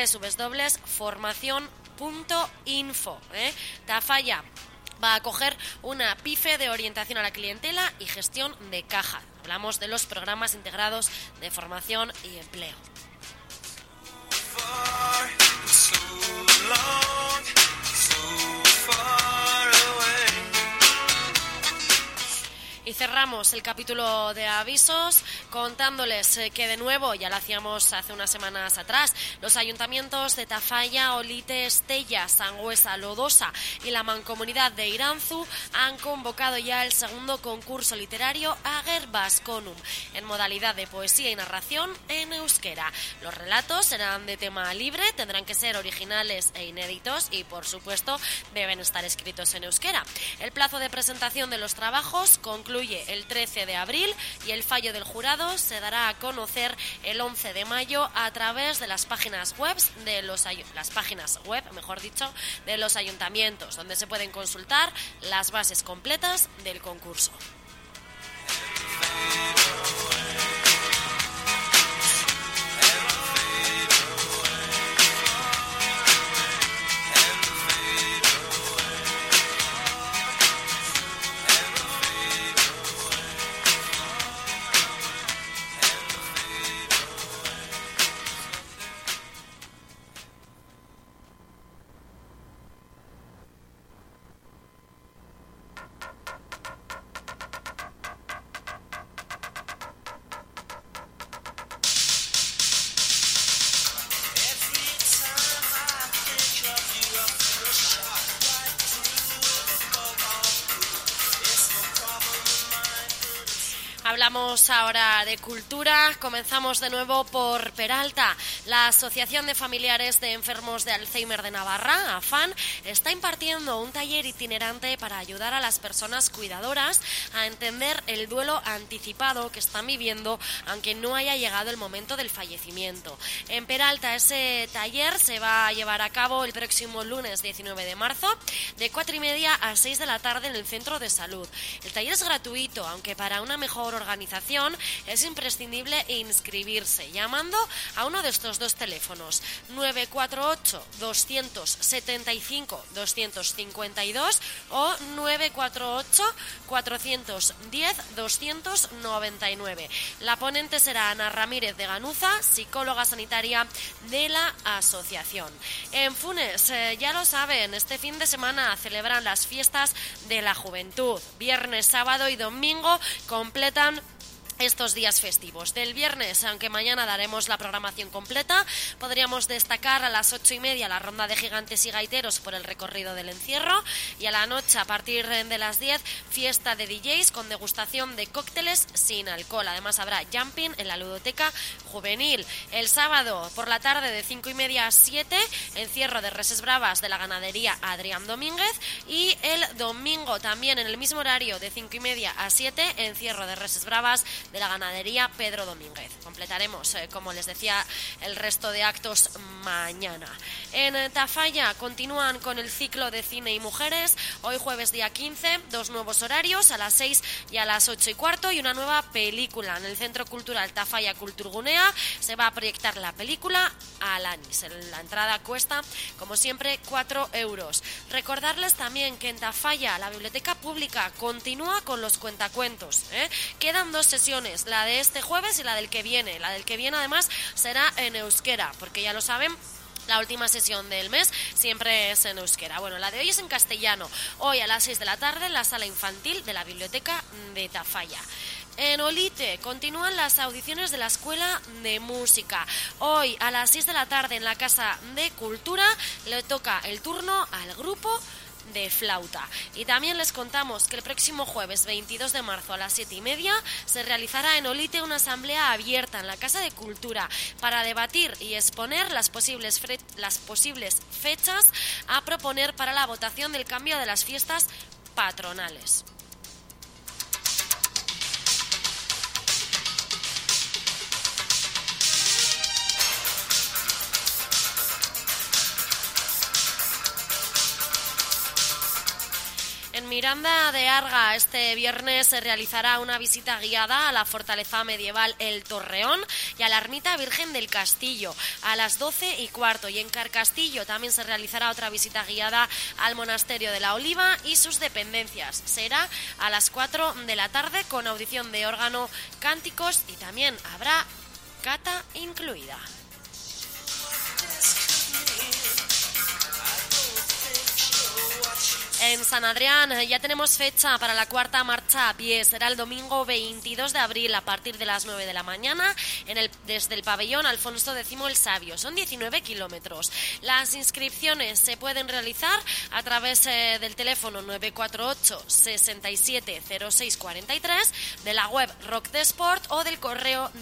www.formacion.info. Tafalla va a acoger una PIFE de orientación a la clientela y gestión de caja. Hablamos de los programas integrados de formación y empleo. Y cerramos el capítulo de avisos contándoles que de nuevo, ya lo hacíamos hace unas semanas atrás, los ayuntamientos de Tafalla, Olite, Estella, Sangüesa, Lodosa y la Mancomunidad de Iranzu han convocado ya el segundo concurso literario Ager Vasconum en modalidad de poesía y narración en euskera. Los relatos serán de tema libre, tendrán que ser originales e inéditos y por supuesto deben estar escritos en euskera. El plazo de presentación de los trabajos concluye el 13 de abril y el fallo del jurado se dará a conocer el 11 de mayo a través de las páginas web de los ayuntamientos, donde se pueden consultar las bases completas del concurso. Hablamos ahora de cultura. Comenzamos de nuevo por Peralta. La Asociación de Familiares de Enfermos de Alzheimer de Navarra, AFAN, está impartiendo un taller itinerante para ayudar a las personas cuidadoras a entender el duelo anticipado que están viviendo, aunque no haya llegado el momento del fallecimiento. En Peralta, ese taller se va a llevar a cabo el próximo lunes 19 de marzo, de 4:30 a 6 de la tarde en el Centro de Salud. El taller es gratuito, aunque para una mejor organización es imprescindible inscribirse llamando a uno de estos dos teléfonos: 948 275 252 o 948 410 299. La ponente será Ana Ramírez de Ganuza, psicóloga sanitaria de la asociación. En Funes, ya lo saben, este fin de semana celebran las fiestas de la juventud. Viernes, sábado y domingo completan estos días festivos. Del viernes, aunque mañana daremos la programación completa, podríamos destacar a las 8:30 la ronda de gigantes y gaiteros por el recorrido del encierro, y a la noche, a partir de las 10, fiesta de DJs con degustación de cócteles sin alcohol. Además habrá jumping en la ludoteca juvenil. El sábado por la tarde de 5:30 a 7, encierro de reses bravas de la ganadería Adrián Domínguez, y el domingo también en el mismo horario de 5:30 a 7, encierro de reses bravas de la ganadería Pedro Domínguez. Completaremos, como les decía, el resto de actos mañana. En Tafalla continúan con el ciclo de cine y mujeres. Hoy jueves día 15, 2 nuevos horarios, a las 6 y a las 8:15, y una nueva película. En el Centro Cultural Tafalla Kulturgunea se va a proyectar la película Alanis. La entrada cuesta, como siempre, 4 euros. Recordarles también que en Tafalla la biblioteca pública continúa con los cuentacuentos. Quedan 2 sesiones, la de este jueves y la del que viene. La del que viene además será en euskera, porque ya lo saben, la última sesión del mes siempre es en euskera. Bueno, la de hoy es en castellano. Hoy a las 6 de la tarde en la sala infantil de la biblioteca de Tafalla. En Olite continúan las audiciones de la Escuela de Música. Hoy a las 6 de la tarde en la Casa de Cultura le toca el turno al grupo de flauta. Y también les contamos que el próximo jueves 22 de marzo a las 7:30 se realizará en Olite una asamblea abierta en la Casa de Cultura para debatir y exponer las posibles fechas a proponer para la votación del cambio de las fiestas patronales. En Miranda de Arga este viernes se realizará una visita guiada a la fortaleza medieval El Torreón y a la ermita Virgen del Castillo a las 12:15, y en Carcastillo también se realizará otra visita guiada al monasterio de la Oliva y sus dependencias. Será a las 4 de la tarde con audición de órgano, cánticos, y también habrá cata incluida. En San Adrián ya tenemos fecha para la cuarta marcha a pie. Será el domingo 22 de abril a partir de las 9 de la mañana desde el pabellón Alfonso X el Sabio. Son 19 kilómetros. Las inscripciones se pueden realizar a través del teléfono 948 67 06 43, de la web Rock de Sport o del correo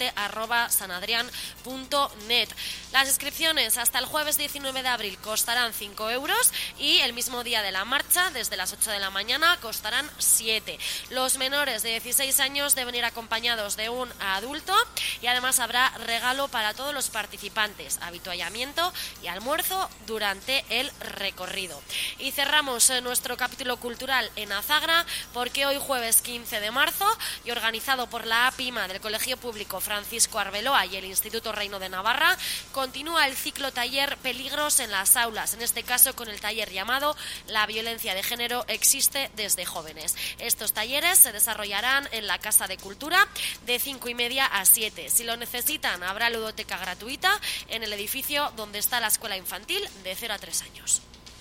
deporte@sanadrian.net. Las inscripciones hasta el jueves 19 de abril costarán 5 euros y el mismo día de la marcha, desde las 8 de la mañana, costarán 7. Los menores de 16 años deben ir acompañados de un adulto, y además habrá regalo para todos los participantes, avituallamiento y almuerzo durante el recorrido. Y cerramos nuestro capítulo cultural en Azagra, porque hoy jueves 15 de marzo, y organizado por la APIMA del Colegio Público Francisco Arbeloa y el Instituto Reino de Navarra, continúa el ciclo taller Peligros en las aulas, en este caso con el taller llamado La violencia de género existe desde jóvenes. Estos talleres se desarrollarán en la Casa de Cultura de 5:30 a 7. Si lo necesitan, habrá ludoteca gratuita en el edificio donde está la escuela infantil de 0 a 3 años.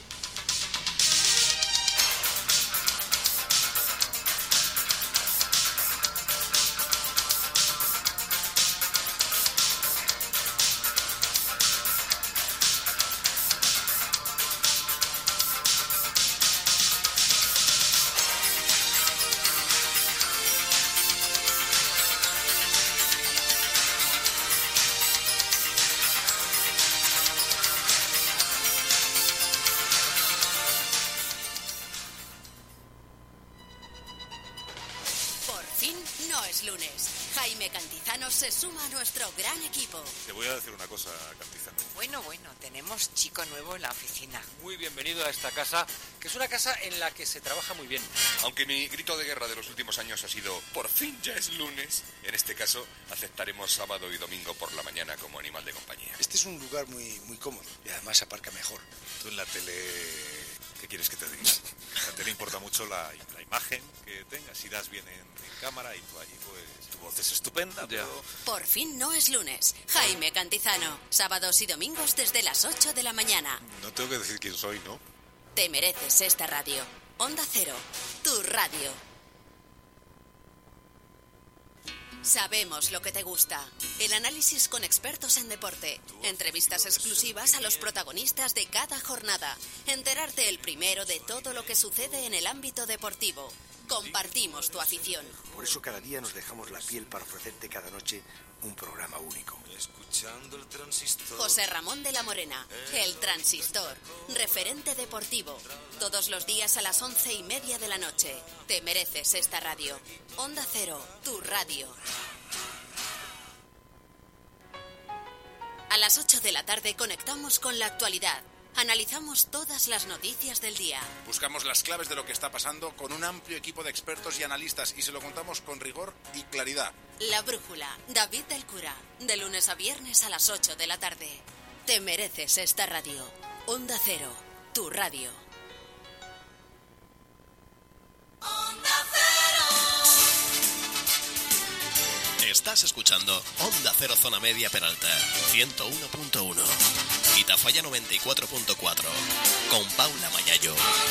Jaime Cantizano se suma a nuestro gran equipo. Te voy a decir una cosa, Cantizano. Bueno, tenemos chico nuevo en la oficina. Muy bienvenido a esta casa, que es una casa en la que se trabaja muy bien. Aunque mi grito de guerra de los últimos años ha sido "por fin ya es lunes", en este caso aceptaremos sábado y domingo por la mañana como animal de compañía. Este es un lugar muy cómodo y además aparca mejor. Tú en la tele... ¿Qué quieres que te diga? A la tele importa mucho la imagen que tengas. Si das bien en cámara, y tú allí, pues tu voz es estupenda, pero... Por fin no es lunes. Jaime Cantizano. Sábados y domingos desde las 8 de la mañana. No tengo que decir quién soy, ¿no? Te mereces esta radio. Onda Cero, tu radio. Sabemos lo que te gusta. El análisis con expertos en deporte. Entrevistas exclusivas a los protagonistas de cada jornada. Enterarte el primero de todo lo que sucede en el ámbito deportivo. Compartimos tu afición. Por eso cada día nos dejamos la piel para ofrecerte cada noche un programa único. Escuchando el transistor. José Ramón de la Morena, El Transistor, referente deportivo. Todos los días a las 11:30 de la noche. Te mereces esta radio. Onda Cero, tu radio. A las 8 de la tarde conectamos con la actualidad. Analizamos todas las noticias del día. Buscamos las claves de lo que está pasando con un amplio equipo de expertos y analistas y se lo contamos con rigor y claridad. La Brújula, David del Cura, de lunes a viernes a las 8 de la tarde. Te mereces esta radio. Onda Cero, tu radio. Onda Cero. Estás escuchando Onda Cero Zona Media Peralta, 101.1. Y Tafalla 94.4, con Paula Mayayo.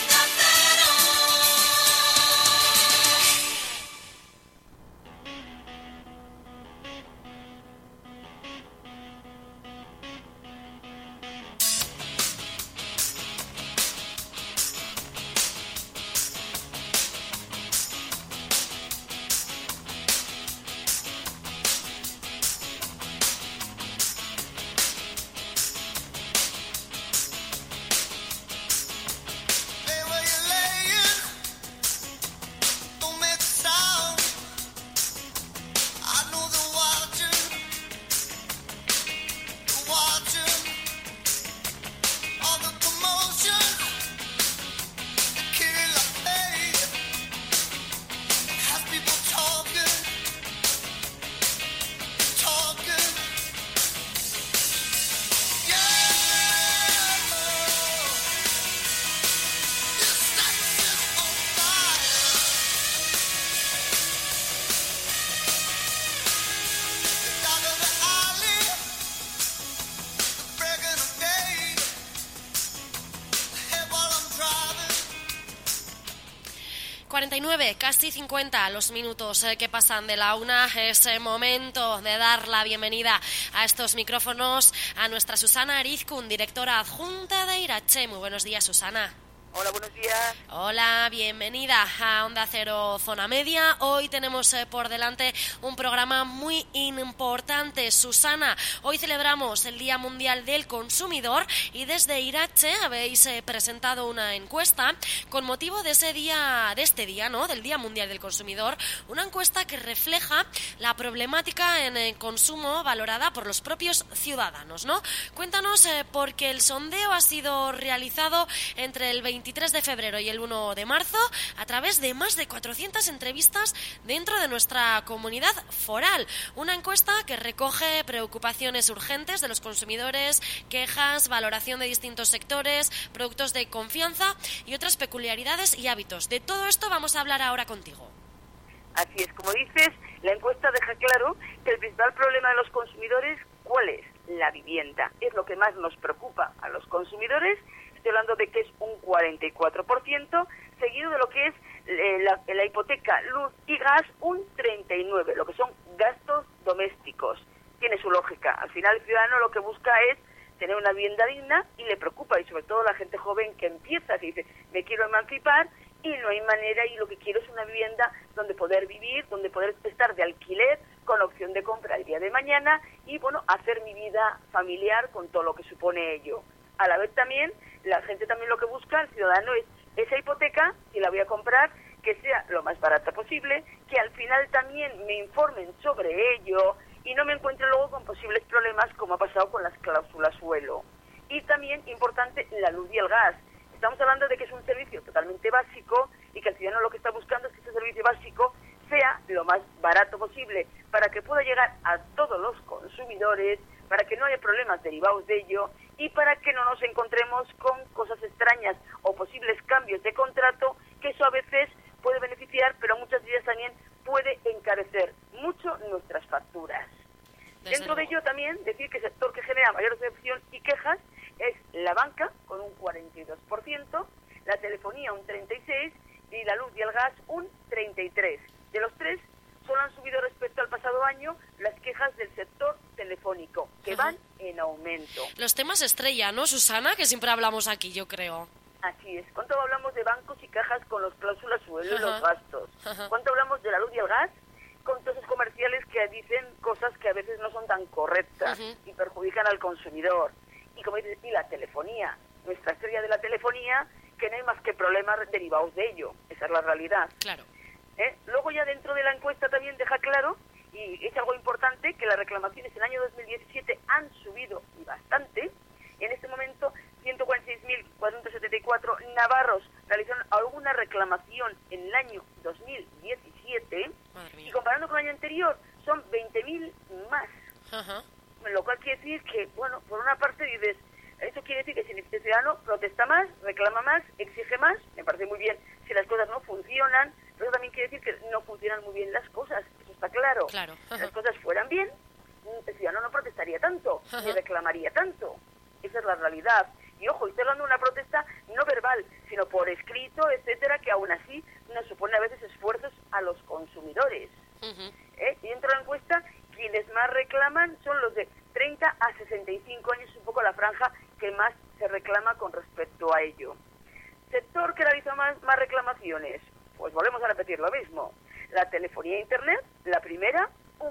Casi 50 los minutos que pasan de la una. Es momento de dar la bienvenida a estos micrófonos a nuestra Susana Arizkun, directora adjunta de Irache. Muy buenos días, Susana. Hola, buenos días. Hola, bienvenida a Onda Cero Zona Media. Hoy tenemos por delante un programa muy importante. Susana, hoy celebramos el Día Mundial del Consumidor y desde Irache habéis presentado una encuesta con motivo de ese día, ¿no? Del Día Mundial del Consumidor, una encuesta que refleja la problemática en el consumo valorada por los propios ciudadanos, ¿no? Cuéntanos, porque el sondeo ha sido realizado entre el 23 de febrero y el 1 de marzo a través de más de 400 entrevistas dentro de nuestra comunidad foral. Una encuesta que recoge preocupaciones urgentes de los consumidores, quejas, valoración de distintos sectores, productos de confianza y otras peculiaridades y hábitos. De todo esto vamos a hablar ahora contigo. Así es, como dices, la encuesta deja claro que el principal problema de los consumidores, ¿cuál es? La vivienda. Es lo que más nos preocupa a los consumidores. Estoy hablando de que es un 44%, seguido de lo que es la hipoteca, luz y gas, un 39%, lo que son gastos domésticos. Tiene su lógica. Al final el ciudadano lo que busca es tener una vivienda digna y le preocupa, y sobre todo la gente joven que empieza, que dice, me quiero emancipar y no hay manera, y lo que quiero es una vivienda donde poder vivir, donde poder estar de alquiler con opción de compra el día de mañana y, bueno, hacer mi vida familiar con todo lo que supone ello. A la vez también, la gente también lo que busca, el ciudadano, es esa hipoteca, si la voy a comprar, que sea lo más barata posible, que al final también me informen sobre ello y no me encuentre luego con posibles problemas como ha pasado con las cláusulas suelo. Y también, importante, la luz y el gas. Estamos hablando de que es un servicio totalmente básico y que el ciudadano lo que está buscando es que ese servicio básico sea lo más barato posible para que pueda llegar a todos los consumidores, para que no haya problemas derivados de ello y para que no nos encontremos con cosas extrañas o posibles cambios de contrato, que eso a veces puede beneficiar, pero muchas veces también puede encarecer mucho nuestras facturas. Dentro de ello también decir que el sector que genera mayor decepción y quejas es la banca, con un 42%, la telefonía un 36% y la luz y el gas un 33%. De los tres, solo han subido respecto al pasado año en aumento. Los temas estrella, ¿no, Susana? Que siempre hablamos aquí, yo creo. Así es. ¿Cuánto hablamos de bancos y cajas con los cláusulas suelo y los Ajá. gastos? ¿Cuánto hablamos de la luz y el gas con todos esos comerciales que dicen cosas que a veces no son tan correctas y perjudican al consumidor? Y como dices, y la telefonía, nuestra estrella de la telefonía, que no hay más que problemas derivados de ello. Esa es la realidad. Claro. Luego ya dentro de la encuesta también deja claro, y es algo importante, que las reclamaciones en el año 2017 han subido y bastante. En este momento, 146.474 navarros realizaron alguna reclamación en el año 2017, y comparando con el año anterior, son 20.000 más. Lo cual quiere decir que, bueno, por una parte dices, eso quiere decir que si el ciudadano protesta más, reclama más, exige más, me parece muy bien si las cosas no funcionan, pero también quiere decir que no funcionan muy bien las cosas, eso está claro. Si las cosas fueran bien, el ciudadano no protestaría tanto, ni reclamaría tanto. Esa es la realidad. Y ojo, estoy hablando de una protesta no verbal, sino por escrito, etcétera, que aún así nos supone a veces esfuerzos a los consumidores. Y dentro de la encuesta, quienes más reclaman son los de 30 a 65 años, un poco la franja que más se reclama con respecto a ello. ¿Sector que realiza más reclamaciones? Pues volvemos a repetir lo mismo. La telefonía e internet, la primera, un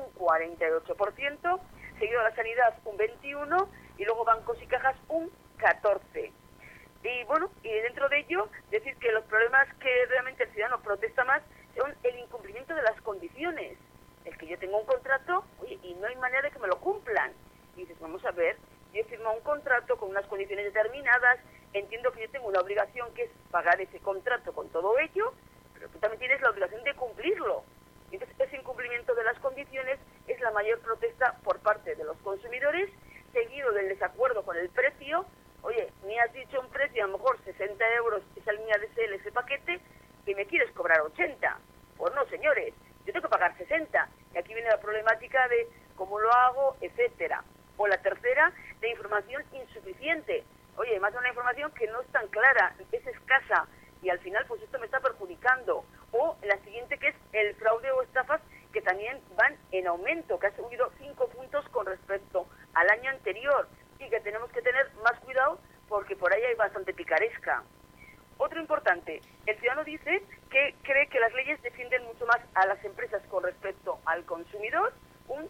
48%, seguido de la sanidad, un 21%, y luego bancos y cajas, un 14%. Y bueno, y dentro de ello, decir que los problemas que realmente el ciudadano protesta más son el incumplimiento de las condiciones. El que yo tengo un contrato, oye, y no hay manera de que me lo cumplan. Y dices, vamos a ver, yo he firmado un contrato con unas condiciones determinadas, entiendo que yo tengo una obligación que es pagar ese contrato con todo ello, pero tú también tienes la obligación de cumplirlo. Y entonces ese incumplimiento de las condiciones es la mayor protesta por parte de los consumidores, seguido del desacuerdo con el precio. Oye, me has dicho un precio, a lo mejor 60 euros esa línea de CL, ese paquete, y me quieres cobrar 80. Pues no, señores, yo tengo que pagar 60. Y aquí viene la problemática de cómo lo hago, etcétera. O la tercera, de información insuficiente. Oye, más de una información que no es tan clara, es escasa, y al final pues esto me está perjudicando. O la siguiente, que es el fraude o estafas, que también van en aumento, que ha subido 5 puntos con respecto al año anterior, y que tenemos que tener más cuidado porque por ahí hay bastante picaresca. Otro importante, el ciudadano dice que cree que las leyes defienden mucho más a las empresas con respecto al consumidor, un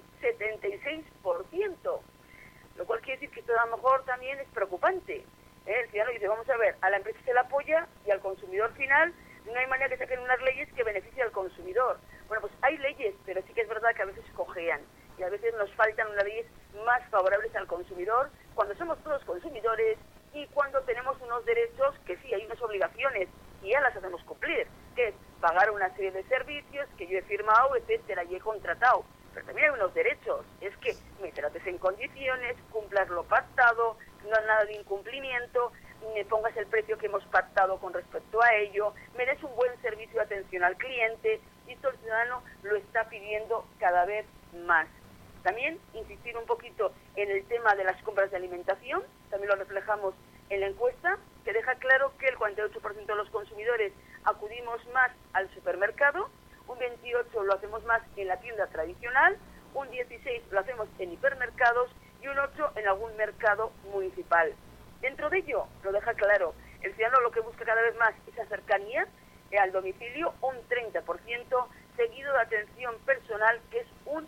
76%, lo cual quiere decir que esto a lo mejor también es preocupante. El ciudadano dice, vamos a ver, a la empresa se la apoya y al consumidor final no hay manera que saquen unas leyes que beneficien al consumidor. Bueno, pues hay leyes, pero sí que es verdad que a veces cojean y a veces nos faltan unas leyes más favorables al consumidor cuando somos todos consumidores y cuando tenemos unos derechos que sí, hay unas obligaciones y ya las hacemos cumplir, que es pagar una serie de servicios que yo he firmado, etcétera, y he contratado. Pero también hay unos derechos, es que me trates en condiciones, cumplas lo pactado, no hay nada de incumplimiento, me pongas el precio que hemos pactado con respecto a ello, me des un buen servicio de atención al cliente, y esto el ciudadano lo está pidiendo cada vez más. También insistir un poquito en el tema de las compras de alimentación, también lo reflejamos en la encuesta, que deja claro que el 48% de los consumidores acudimos más al supermercado, un 28% lo hacemos más en la tienda tradicional, un 16% lo hacemos en hipermercados y un 8% en algún mercado municipal. Dentro de ello, lo deja claro, el ciudadano lo que busca cada vez más es la cercanía al domicilio, un 30%, seguido de atención personal, que es un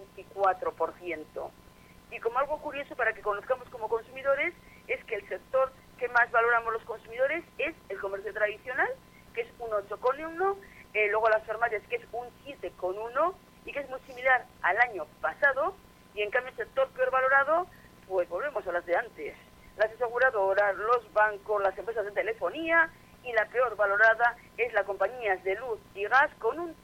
24%. Y como algo curioso para que conozcamos como consumidores, es que el sector que más valoramos los consumidores es el comercio tradicional, que es un 8,1%, luego las farmacias, que es un 7,1%, y que es muy similar al año pasado, y en cambio el sector peor valorado, pues volvemos a las de antes. Las aseguradoras, los bancos, las empresas de telefonía, y la peor valorada es las compañías de luz y gas con un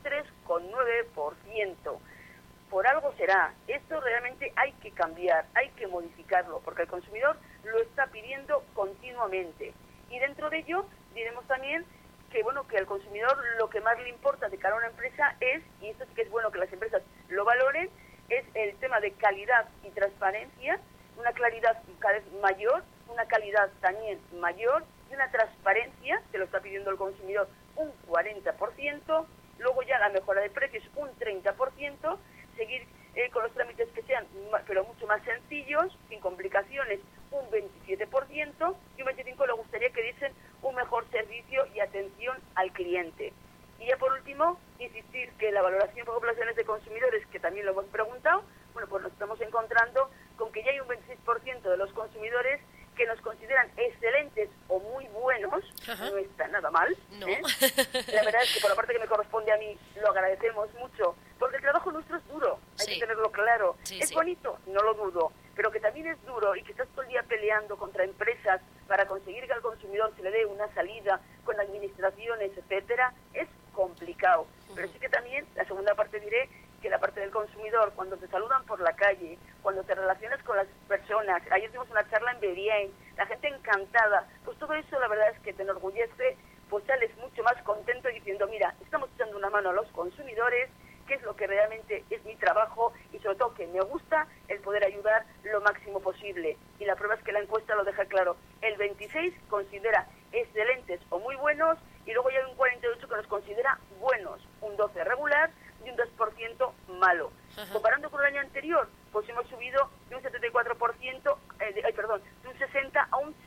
3,9%. Por algo será. Esto realmente hay que cambiar, hay que modificarlo, porque el consumidor lo está pidiendo continuamente. Y dentro de ello diremos también que bueno, que al consumidor lo que más le importa de cara a una empresa es, y esto sí que es bueno que las empresas lo valoren, es el tema de calidad y transparencia, una claridad cada vez mayor, una calidad también mayor, y una transparencia, que lo está pidiendo el consumidor, un 40%, luego ya la mejora de precios, un 30%, seguir con los trámites que sean, pero mucho más sencillos, sin complicaciones, un 27%, y un 25% le gustaría que diesen un mejor servicio y atención al cliente. Y ya por último, insistir que la valoración por poblaciones de consumidores, que también lo hemos preguntado, bueno, pues nos estamos encontrando con que ya hay un 26% de los consumidores que nos consideran excelentes o muy buenos. Ajá. No está nada mal. No. La verdad es que por la parte que me corresponde a mí lo agradecemos mucho, porque el trabajo nuestro es duro, hay que tenerlo claro. ¿Es bonito? No lo dudo, pero que también es duro y que estás todo el día peleando contra empresas para conseguir que al consumidor se le dé una salida con administraciones, etcétera, es complicado. Pero sí que también, la segunda parte diré, que la parte del consumidor, cuando te saludan por la calle, cuando te relacionas con las personas, ayer tuvimos una charla en Berien, la gente encantada, pues todo eso la verdad es que te enorgullece, pues sales mucho más contento diciendo, mira, estamos echando una mano a los consumidores, que es lo que realmente es mi trabajo y sobre todo que me gusta el poder ayudar lo máximo posible. Y la prueba es que la encuesta lo deja claro, el 26% considera excelentes o muy buenos y luego ya hay un 48% que los considera buenos, un 12% regular y un 2% malo. Ajá. Comparando con el año anterior, pues hemos subido de un 74%, de un 60% a un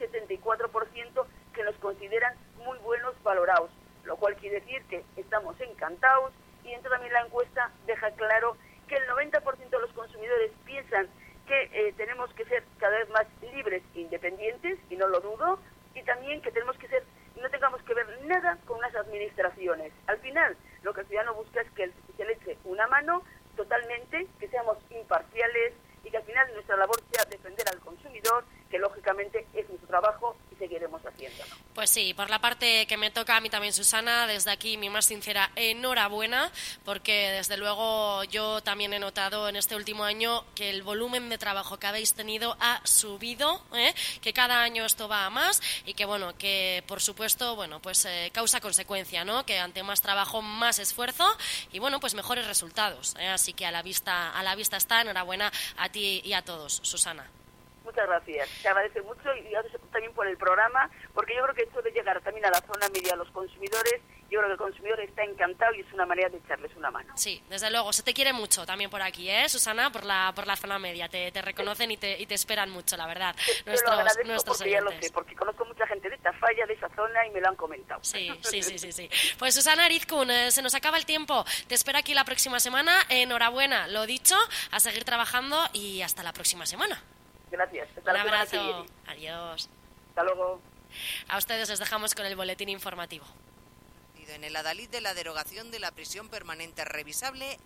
74% que nos consideran muy buenos valorados, lo cual quiere decir que estamos encantados. Y dentro también la encuesta deja claro que el 90% de los consumidores piensan que tenemos que ser cada vez más libres e independientes, y no lo dudo, y también que tenemos que ser, no tengamos que ver nada con unas administraciones. Al final, lo que el ciudadano busca es que se le eche una mano totalmente, que seamos imparciales y que al final nuestra labor sea defender al consumidor, que lógicamente es nuestro trabajo y seguiremos haciéndolo. Pues sí, por la parte que me toca a mí también, Susana, desde aquí mi más sincera enhorabuena, porque desde luego yo también he notado en este último año que el volumen de trabajo que habéis tenido ha subido, que cada año esto va a más y que bueno, que por supuesto, bueno, pues causa consecuencia, ¿no? Que ante más trabajo, más esfuerzo y bueno, pues mejores resultados, así que a la vista está. Enhorabuena a ti y a todos, Susana. Muchas gracias, te agradece mucho y gracias también por el programa, porque yo creo que esto de llegar también a la zona media a los consumidores, yo creo que el consumidor está encantado y es una manera de echarles una mano. Sí, desde luego, se te quiere mucho también por aquí, Susana, por la zona media, te reconocen y te esperan mucho, la verdad, nuestros porque ya lo sé, porque conozco mucha gente de esta falla, de esa zona y me lo han comentado. Sí. Pues Susana Arizkun, se nos acaba el tiempo, te espero aquí la próxima semana, enhorabuena, lo dicho, a seguir trabajando y hasta la próxima semana. Gracias. Un abrazo. Adiós. Hasta luego. A ustedes les dejamos con el boletín informativo. En el adalid de la derogación de la prisión permanente revisable